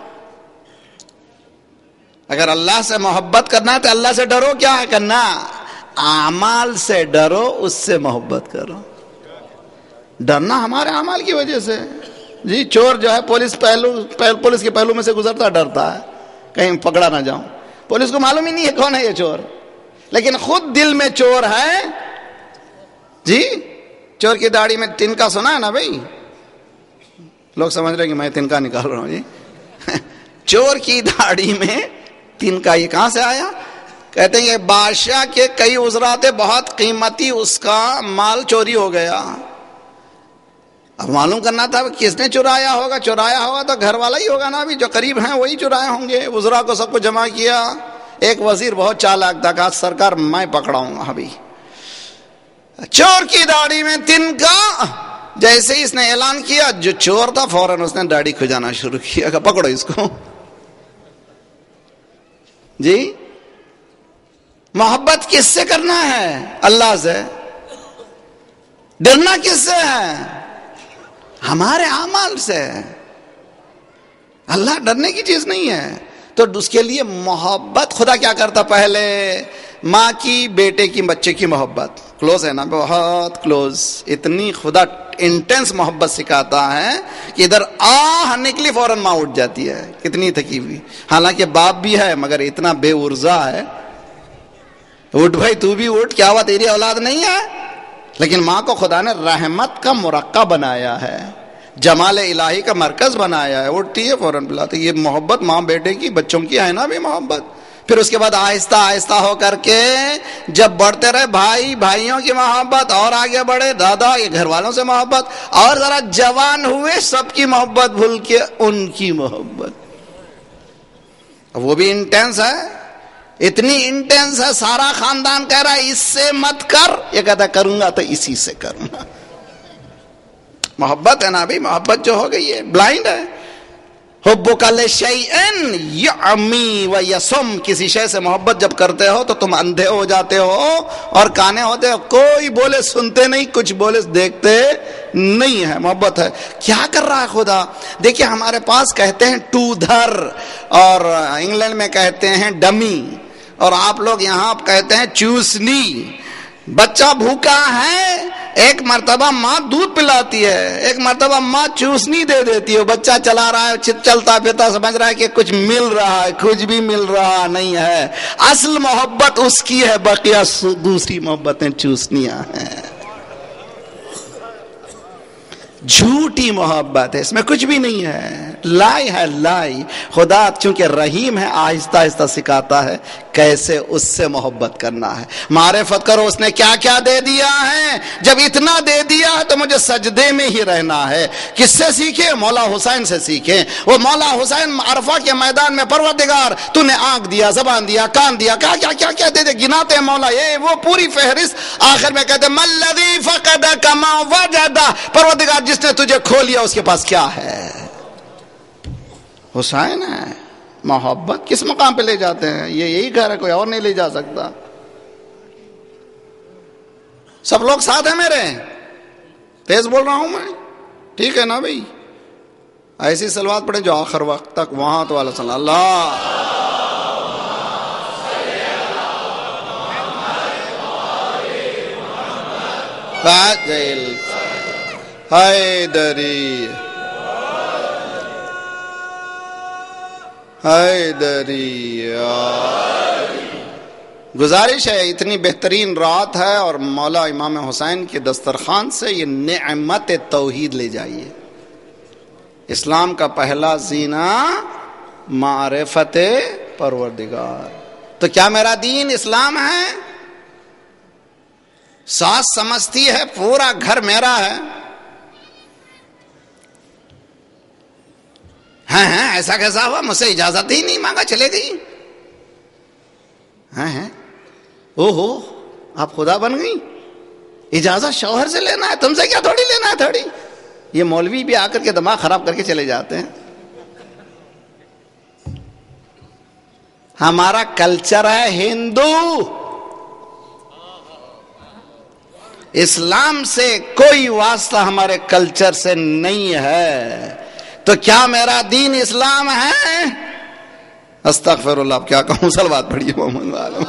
اگر اللہ سے محبت کرنا ہے تو اللہ سے ڈرو. کیا ہے کرنا؟ اعمال سے ڈرو, اس سے محبت کرو. ڈرنا ہمارے اعمال کی وجہ سے جی. چور جو ہے پولیس پہلو پولیس کے پہلو میں سے گزرتا ڈرتا ہے کہیں پکڑا نہ جاؤں. پولیس کو معلوم ہی نہیں ہے کون ہے یہ چور، لیکن خود دل میں چور ہے. جی چور کی داڑھی میں تنکا سنا ہے نا بھائی، لوگ سمجھ رہے ہیں کہ میں تنکا نکال رہا ہوں. جی چور کی داڑھی میں تنکا یہ کہاں سے آیا؟ کہتے ہیں کہ بادشاہ کے کئی عذرا تھے بہت قیمتی، اس کا مال چوری ہو گیا. اب معلوم کرنا تھا کس نے چرایا ہوگا. چرایا ہوگا تو گھر والا ہی ہوگا نا، ابھی جو قریب ہیں وہی چرائے ہوں گے. وزراء کو سب کو جمع کیا. ایک وزیر بہت چالاک تھا، کہا سرکار میں پکڑاؤں گا. ابھی چور کی داڑھی میں تنکا. جیسے ہی اس نے اعلان کیا، جو چور تھا فوراً اس نے داڑھی کھجانا شروع کیا کہ پکڑو اس کو. جی محبت کس سے کرنا ہے؟ اللہ سے. ڈرنا کس سے ہے؟ ہمارے اعمال سے. اللہ ڈرنے کی چیز نہیں ہے. تو اس کے لیے محبت خدا کیا کرتا؟ پہلے ماں کی بیٹے کی بچے کی محبت کلوز ہے نا، بہت کلوز، اتنی خدا انٹینس محبت سکھاتا ہے کہ ادھر آہ نکلی فوراً ماں اٹھ جاتی ہے، کتنی تھکی ہوئی. حالانکہ باپ بھی ہے مگر اتنا بے ورزا ہے. اٹھ بھائی تو بھی اٹھ، کیا ہوا تیری اولاد نہیں ہے؟ لیکن ماں کو خدا نے رحمت کا مرقع بنایا ہے، جمال الہی کا مرکز بنایا ہے. اٹھتی ہے فوراً بلاتی. یہ محبت ماں بیٹے کی، بچوں کی ہے نا بھی محبت. پھر اس کے بعد آہستہ آہستہ ہو کر کے جب بڑھتے رہے بھائی بھائیوں کی محبت، اور آگے بڑھے دادا یہ گھر والوں سے محبت، اور ذرا جوان ہوئے سب کی محبت بھول کے ان کی محبت. وہ بھی انٹینس ہے، اتنی انٹینس ہے سارا خاندان کہہ رہا ہے اس سے مت کر، یہ کہتا کروں گا تو اسی سے کروں گا. محبت ہے نا بھی، محبت جو ہو گئی ہے بلائنڈ ہے. حبک لشیء یعمی و یصم، کسی شے سے محبت جب کرتے ہو تو تم اندھے ہو جاتے ہو اور کانے ہوتے ہو. کوئی بولے سنتے نہیں، کچھ بولے دیکھتے نہیں ہے. محبت ہے. کیا کر رہا ہے خدا؟ دیکھیے ہمارے پاس کہتے ہیں ٹو دھر، اور انگلینڈ میں کہتے ہیں ڈمی، اور آپ لوگ یہاں کہتے ہیں چوسنی. بچہ بھوکا ہے، ایک مرتبہ ماں دودھ پلاتی ہے، ایک مرتبہ ماں چوسنی دے دیتی ہے. بچہ چلا رہا ہے، چلتا پھرتا سمجھ رہا ہے کہ کچھ مل رہا ہے، کچھ بھی مل رہا نہیں ہے. اصل محبت اس کی ہے، بقیہ دوسری محبتیں چوسنیاں ہیں. جھوٹی محبت ہے، اس میں کچھ بھی نہیں ہے، لائی ہے لائی. خدا چونکہ رحیم ہے آہستہ آہستہ سکھاتا ہے کیسے اس سے محبت کرنا ہے. معرفت کرو اس نے کیا کیا دے دیا ہے. جب اتنا دے دیا ہے تو مجھے سجدے میں ہی رہنا ہے. کس سے سیکھے؟ مولا حسین سے سیکھیں. وہ مولا حسین عرفہ کے میدان میں پروردگار تو نے آنکھ دیا، زبان دیا، کان دیا، کیا کیا کیا کیا دے دے گناتے ہیں مولا یہ وہ پوری فہرست. آخر میں کہتے ہیں مَلَّذِي فَقَدَكَ مَا وَجَدَ، پروردگار جس نے تجھے کھو لیا اس کے پاس کیا ہے؟ حسین ہے. محبت کس مقام پہ لے جاتے ہیں؟ یہ یہی گھر ہے، کوئی اور نہیں لے جا سکتا. سب لوگ ساتھ ہیں میرے؟ تیز بول رہا ہوں میں؟ ٹھیک ہے نا بھائی؟ ایسی صلوات پڑھیں جو آخر وقت تک وہاں تو اللہ صلی اللہ حیدری حیدری. گزارش ہے، اتنی بہترین رات ہے اور مولا امام حسین کے دسترخوان سے یہ نعمت توحید لے جائیے. اسلام کا پہلا زینہ معرفت پروردگار. تو کیا میرا دین اسلام ہے؟ ساس سمجھتی ہے پورا گھر میرا ہے. ہاں ہاں ایسا کیسا ہوا؟ مجھ سے اجازت ہی نہیں مانگا چلے گئی. ہاں ہاں او ہو آپ خدا بن گئی. اجازت شوہر سے لینا ہے، تم سے کیا تھوڑی لینا ہے تھوڑی. یہ مولوی بھی آ کر کے دماغ خراب کر کے چلے جاتے ہیں. ہمارا کلچر ہے ہندو، اسلام سے کوئی واسطہ ہمارے کلچر سے نہیں ہے. تو کیا میرا دین اسلام ہے؟ استغفر اللہ. اب کیا کہوں، صلوات پڑھیے محمد وعلی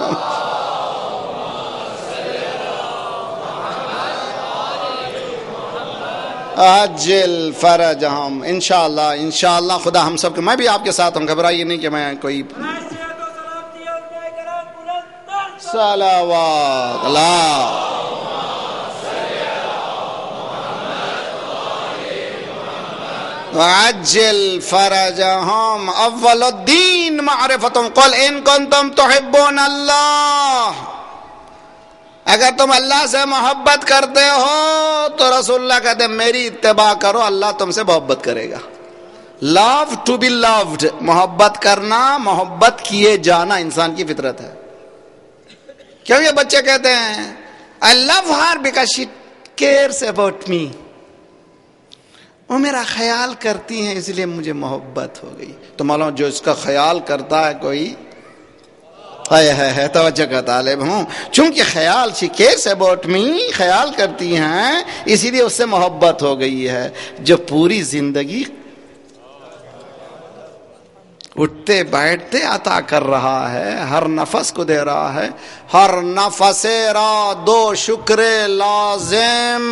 عجل فرجہم. انشاءاللہ انشاءاللہ خدا ہم سب کے، میں بھی آپ کے ساتھ ہوں، گھبرائیے نہیں کہ میں کوئی الصلوات اللہ وعجل فرجهم اول الدین معرفتهم قل ان کنتم تحبون اللہ. اگر تم اللہ سے محبت کرتے ہو تو رسول اللہ کہتے ہیں میری اتباع کرو، اللہ تم سے محبت کرے گا. لو ٹو بی لوڈ، محبت کرنا، محبت کیے جانا انسان کی فطرت ہے. کیوں یہ بچے کہتے ہیں I love her because she cares about me، وہ میرا خیال کرتی ہیں اس لیے مجھے محبت ہو گئی. تو معلوم جو اس کا خیال کرتا ہے کوئی ہے ہے ہے توجہ کا طالب ہوں، چونکہ خیال she cares about me، خیال کرتی ہیں اسی لیے اس سے محبت ہو گئی ہے. جو پوری زندگی اٹھتے بیٹھتے عطا کر رہا ہے، ہر نفس کو دے رہا ہے، ہر نفس را دو شکر لازم.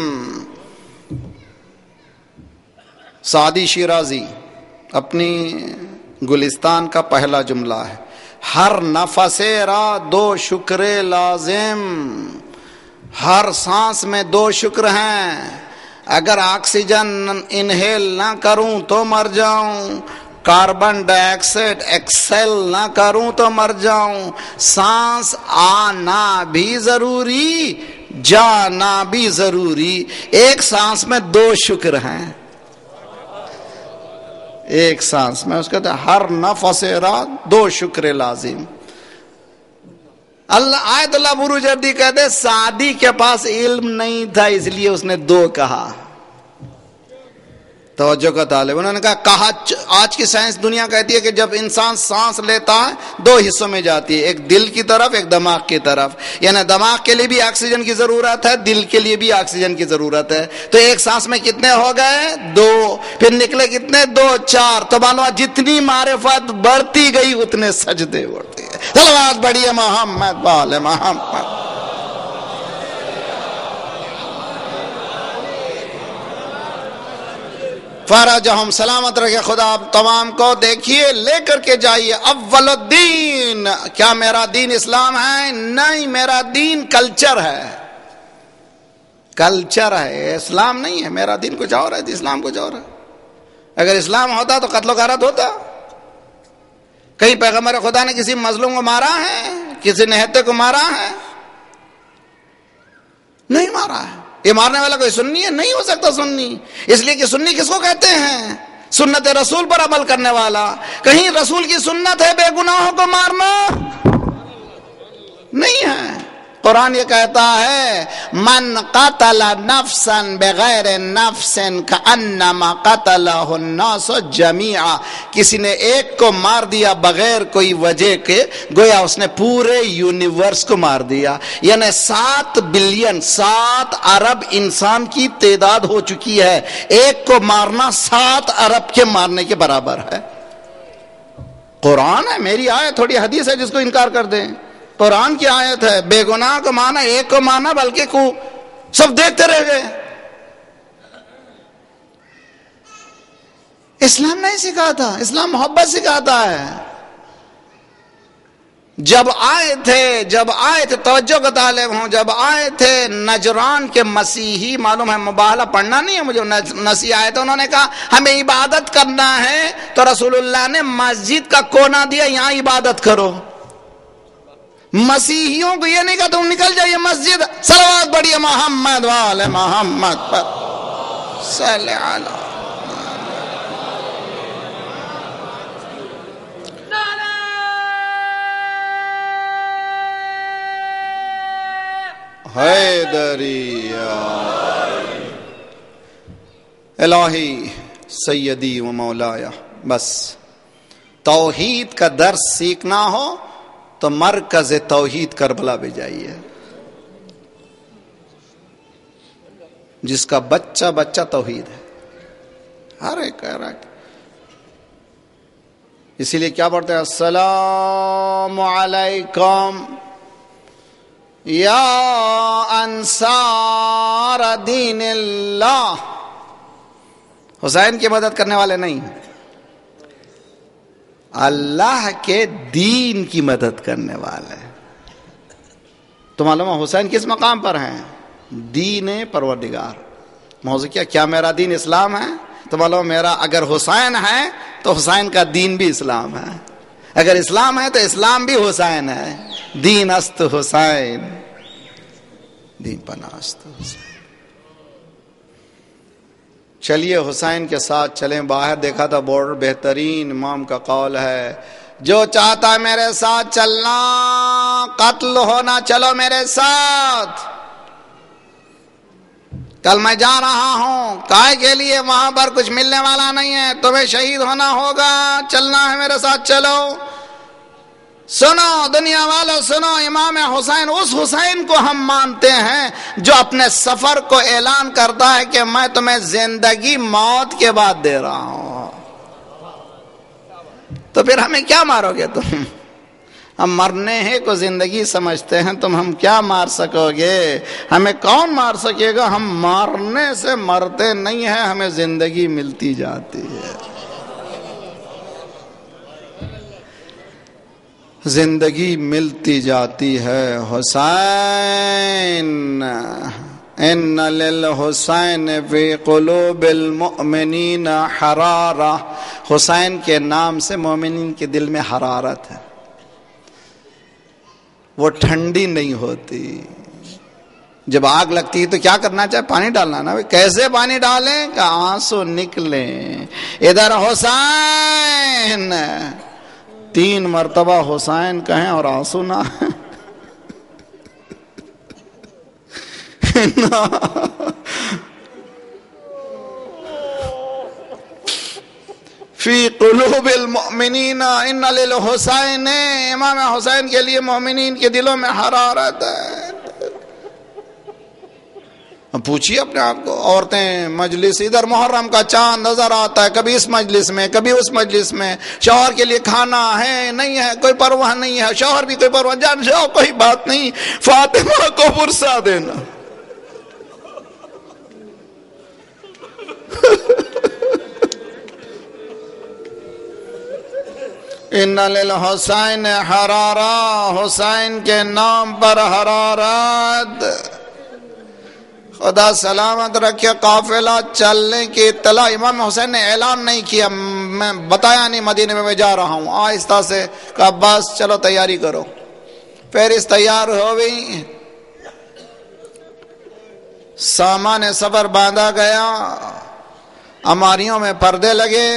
سعدی شیرازی اپنی گلستان کا پہلا جملہ ہے، ہر نفس را دو شکر لازم. ہر سانس میں دو شکر ہیں. اگر آکسیجن انہیل نہ کروں تو مر جاؤں، کاربن ڈائی آکسائڈ ایکسیل نہ کروں تو مر جاؤں. سانس آنا بھی ضروری، جانا بھی ضروری. ایک سانس میں دو شکر ہیں، ایک سانس میں. اس کہتے ہیں ہر نفس را دو شکر لازم. اللہ آیت اللہ بروجردی کہتے سعدی کے پاس علم نہیں تھا اس لیے اس نے دو کہا. توجہ کا طالب، انہوں نے کہا کہا آج کی سائنس دنیا کہتی ہے کہ جب انسان سانس لیتا ہے دو حصوں میں جاتی ہے، ایک دل کی طرف ایک دماغ کی طرف. یعنی دماغ کے لیے بھی آکسیجن کی ضرورت ہے، دل کے لیے بھی آکسیجن کی ضرورت ہے. تو ایک سانس میں کتنے ہو گئے؟ دو. پھر نکلے کتنے؟ دو. چار. تو معلوم جتنی معرفت بڑھتی گئی اتنے سجدے بڑھتے گئے. صلوات بڑھیے محمد وآل محمد. فرجہم، سلامت رکھے خدا آپ تمام کو. دیکھیے لے کر کے جائیے اول الدین. کیا میرا دین اسلام ہے؟ نہیں، میرا دین کلچر ہے، کلچر ہے، اسلام نہیں ہے. میرا دین کچھ اور ہے، اسلام کچھ اور ہے. اگر اسلام ہوتا تو قتل و غارت ہوتا. کہیں پیغمبر خدا نے کسی مظلوم کو مارا ہے؟ کسی نہتے کو مارا ہے؟ نہیں مارا ہے. یہ مارنے والا کوئی سنی ہے؟ نہیں ہو سکتا سنی. اس لیے کہ سنی کس کو کہتے ہیں؟ سنت رسول پر عمل کرنے والا. کہیں رسول کی سنت ہے بے گناہوں کو مارنا؟ نہیں ہے. قرآن یہ کہتا ہے من قتل نفسا بغیر نفس کانما قتلہ الناس جمیعا. کسی نے ایک کو مار دیا بغیر کوئی وجہ کے، گویا اس نے پورے یونیورس کو مار دیا. یعنی سات بلین سات ارب انسان کی تعداد ہو چکی ہے. ایک کو مارنا سات ارب کے مارنے کے برابر ہے. قرآن ہے، میری آیت تھوڑی حدیث ہے جس کو انکار کر دیں. قرآن کی آیت ہے. بے گناہ کو مانا، ایک کو مانا، بلکہ کو سب دیکھتے رہ گئے. اسلام نہیں سکھاتا، اسلام محبت سکھاتا ہے. جب آئے تھے جب آئے تھے توجہ کا طالب ہوں، جب آئے تھے نجران کے مسیحی، معلوم ہے مباہلہ پڑھنا نہیں ہے مجھے، مسیح آئے تھے، انہوں نے کہا ہمیں عبادت کرنا ہے تو رسول اللہ نے مسجد کا کونا دیا، یہاں عبادت کرو. مسیحیوں کو یہ نہیں کہا تم نکل جائیے مسجد. صلوات بڑھیے محمد وآل محمد پر صلی اللہ. حیدریہ الہی سیدی و مولایا. بس توحید کا درس سیکھنا ہو تو مرکز توحید کربلا بھی جائیے. جس کا بچہ بچہ توحید ہے، ہر ایک کہہ رہا ہے. اسی لیے کیا پڑھتے ہیں؟ السلام علیکم یا انصار دین اللہ. حسین کی مدد کرنے والے نہیں، اللہ کے دین کی مدد کرنے والے. تو معلوم ہے حسین کس مقام پر ہیں؟ دین پروردگار. موضوع کیا کیا میرا دین اسلام ہے؟ تو معلوم میرا اگر حسین ہے تو حسین کا دین بھی اسلام ہے. اگر اسلام ہے تو اسلام بھی حسین ہے. دین است حسین، دین پناہ است حسین. چلیے حسین کے ساتھ چلیں. باہر دیکھا تھا بورڈر، بہترین امام کا قول ہے، جو چاہتا ہے میرے ساتھ چلنا، قتل ہونا چلو میرے ساتھ. کل میں جا رہا ہوں، کائے کے لیے؟ وہاں پر کچھ ملنے والا نہیں ہے، تمہیں شہید ہونا ہوگا، چلنا ہے میرے ساتھ چلو. سنو دنیا والوں سنو، امام حسین اس حسین کو ہم مانتے ہیں جو اپنے سفر کو اعلان کرتا ہے کہ میں تمہیں زندگی موت کے بعد دے رہا ہوں. تو پھر ہمیں کیا مارو گے تم؟ ہم مرنے ہیں کو زندگی سمجھتے ہیں، تم ہم کیا مار سکو گے؟ ہمیں کون مار سکے گا؟ ہم مارنے سے مرتے نہیں ہیں، ہمیں زندگی ملتی جاتی ہے. زندگی ملتی جاتی ہے. حسین ان للحسین فی قلوب المؤمنین حرارہ. حسین کے نام سے مومنین کے دل میں حرارت ہے، وہ ٹھنڈی نہیں ہوتی. جب آگ لگتی ہے تو کیا کرنا چاہے؟ پانی ڈالنا نا. کیسے پانی ڈالیں کہ آنسو نکلیں. ادھر حسین، تین مرتبہ حسین کہیں اور آنسو نہ. فی قلوب المؤمنین ان للحسین. امام حسین کے لیے مومنین کے دلوں میں حرارت ہے. پوچھیے اپنے آپ کو. عورتیں مجلس، ادھر محرم کا چاند نظر آتا ہے، کبھی اس مجلس میں کبھی اس مجلس میں. شوہر کے لیے کھانا ہے نہیں ہے، کوئی پرواہ نہیں ہے. شوہر بھی کوئی پرواہ، جان جاؤ کوئی بات نہیں، فاطمہ کو فرصہ دینا. ان للحسین حرارہ. حسین کے نام پر حرارت. خدا سلامت رکھے. قافلہ چلنے کی اطلاع امام حسین نے اعلان نہیں کیا، میں بتایا نہیں مدینے میں میں جا رہا ہوں. آہستہ سے کہا بس چلو تیاری کرو. فہرست تیار ہو گئی، سامان سفر باندھا گیا، الماریوں میں پردے لگے،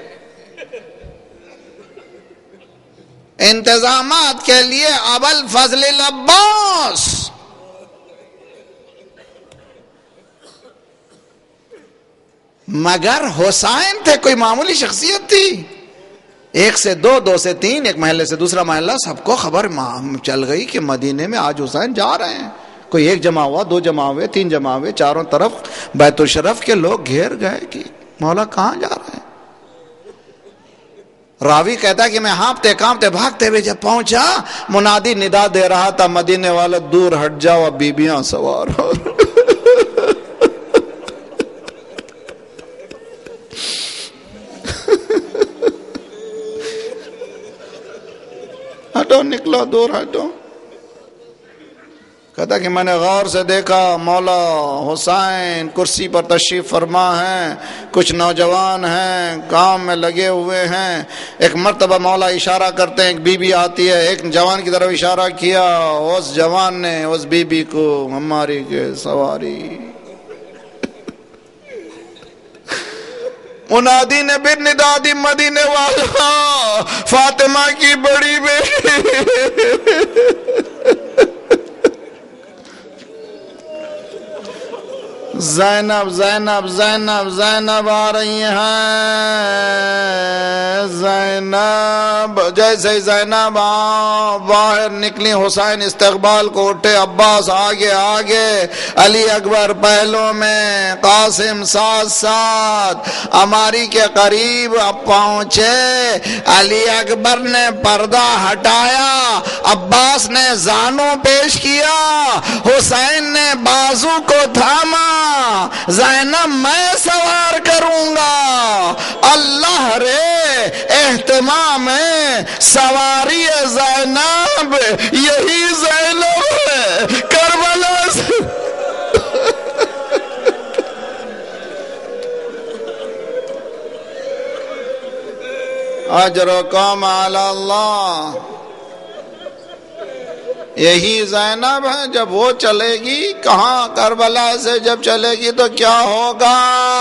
انتظامات کے لیے ابوالفضل العباس مگر حسین تھے، کوئی معمولی شخصیت تھی. ایک سے دو، دو سے تین، ایک محلے سے دوسرا محلہ، سب کو خبر چل گئی کہ مدینے میں آج حسین جا رہے ہیں. کوئی ایک جمع ہوا، دو جمع ہوئے، تین جمع ہوئے، چاروں طرف بیت الشرف کے لوگ گھیر گئے کہ مولا کہاں جا رہے ہیں. راوی کہتا ہے کہ میں ہانپتے کانپتے بھاگتے ہوئے جب پہنچا، منادی ندا دے رہا تھا مدینے والا دور ہٹ جاؤ، اب بیبیاں سوار ہو. ہٹو، نکلو، دور ہٹو. کہتا کہ میں نے غور سے دیکھا مولا حسین کرسی پر تشریف فرما ہیں، کچھ نوجوان ہیں کام میں لگے ہوئے ہیں. ایک مرتبہ مولا اشارہ کرتے ہیں، ایک بی بی آتی ہے، ایک جوان کی طرف اشارہ کیا، اس جوان نے اس بی بی کو ہماری کے سواری. منادی نے پھر ندا دی، مدینے والا فاطمہ کی بڑی بیٹی. زینب زینب زینب زینب آ رہی ہیں. زینب جیسے ہی زینب آ باہر نکلی، حسین استقبال کو اٹھے. عباس آگے آگے، علی اکبر پہلو میں، قاسم ساتھ ساتھ. اماری کے قریب اب پہنچے، علی اکبر نے پردہ ہٹایا، عباس نے زانو پیش کیا، حسین نے بازو کو تھاما. زینب میں سوار کروں گا. اللہ رے اہتمام ہے، سواری زینب یہی زینب ہے. اجرکم علی اللہ. یہی زینب ہے. جب وہ چلے گی کہاں کربلا سے جب چلے گی تو کیا ہوگا؟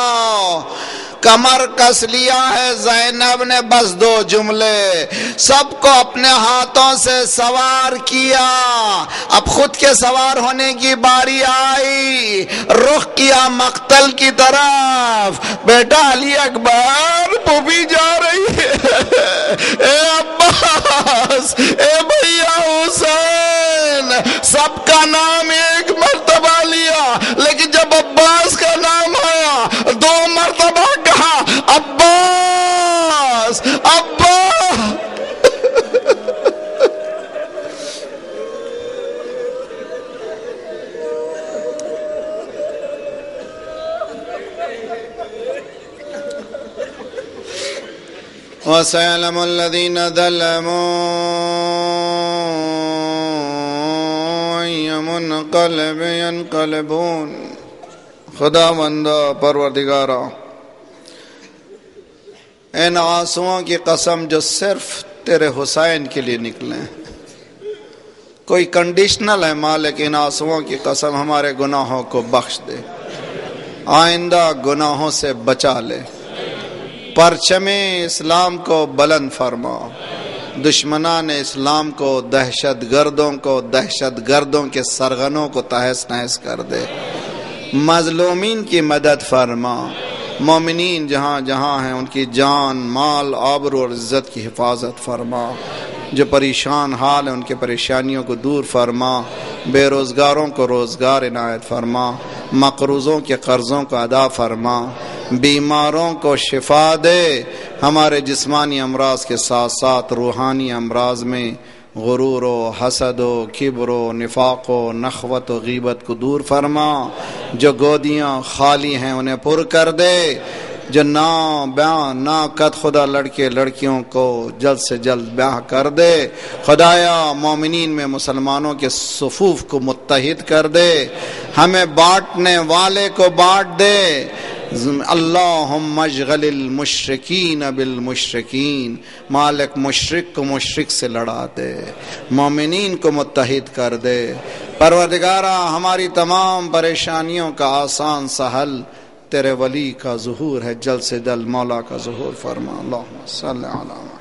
کمر کس لیا ہے زینب نے بس دو جملے، سب کو اپنے ہاتھوں سے سوار کیا. اب خود کے سوار ہونے کی باری آئی، رخ کیا مقتل کی طرف. بیٹا علی اکبر، پھوپھی جا رہی ہے، اے عباس، اے بھیا حسین، سب کا نام ایک مرتبہ لیا، لیکن جب عباس کا نام آیا دو مرتبہ کہا عباس عباس. وَسَيَعْلَمُ الَّذِينَ ظَلَمُوا أَيَّ مُنْقَلَبٍ يَنْقَلِبُونَ. خدا بندہ پروردگارا، ان آنسوؤں کی قسم جو صرف تیرے حسین کے لیے نکلے، کوئی کنڈیشنل ہے مالک، ان آنسوؤں کی قسم ہمارے گناہوں کو بخش دے، آئندہ گناہوں سے بچا لے، پرچم اسلام کو بلند فرما، دشمنان اسلام کو، دہشت گردوں کو، دہشت گردوں کے سرغنوں کو تہس نہس کر دے، مظلومین کی مدد فرما، مومنین جہاں جہاں ہیں ان کی جان مال آبرو اور عزت کی حفاظت فرما، جو پریشان حال ہیں ان کے پریشانیوں کو دور فرما، بے روزگاروں کو روزگار عنایت فرما، مقروضوں کے قرضوں کو ادا فرما، بیماروں کو شفا دے، ہمارے جسمانی امراض کے ساتھ ساتھ روحانی امراض میں غرور و حسد و کبر و نفاق و نخوت و غیبت کو دور فرما، جو گودیاں خالی ہیں انہیں پر کر دے، جو نا بیاں نا قد خدا لڑکے لڑکیوں کو جلد سے جلد بیاہ کر دے. خدایا مومنین میں مسلمانوں کے صفوف کو متحد کر دے، ہمیں بانٹنے والے کو بانٹ دے. اللہم اشغل المشرکین بالمشرکین، مالک مشرک کو مشرک سے لڑا دے، مومنین کو متحد کر دے. پروردگارا ہماری تمام پریشانیوں کا آسان سا حل تیرے ولی کا ظہور ہے، جلد سے جلد مولا کا ظہور فرما. اللہم صلی علی محمد.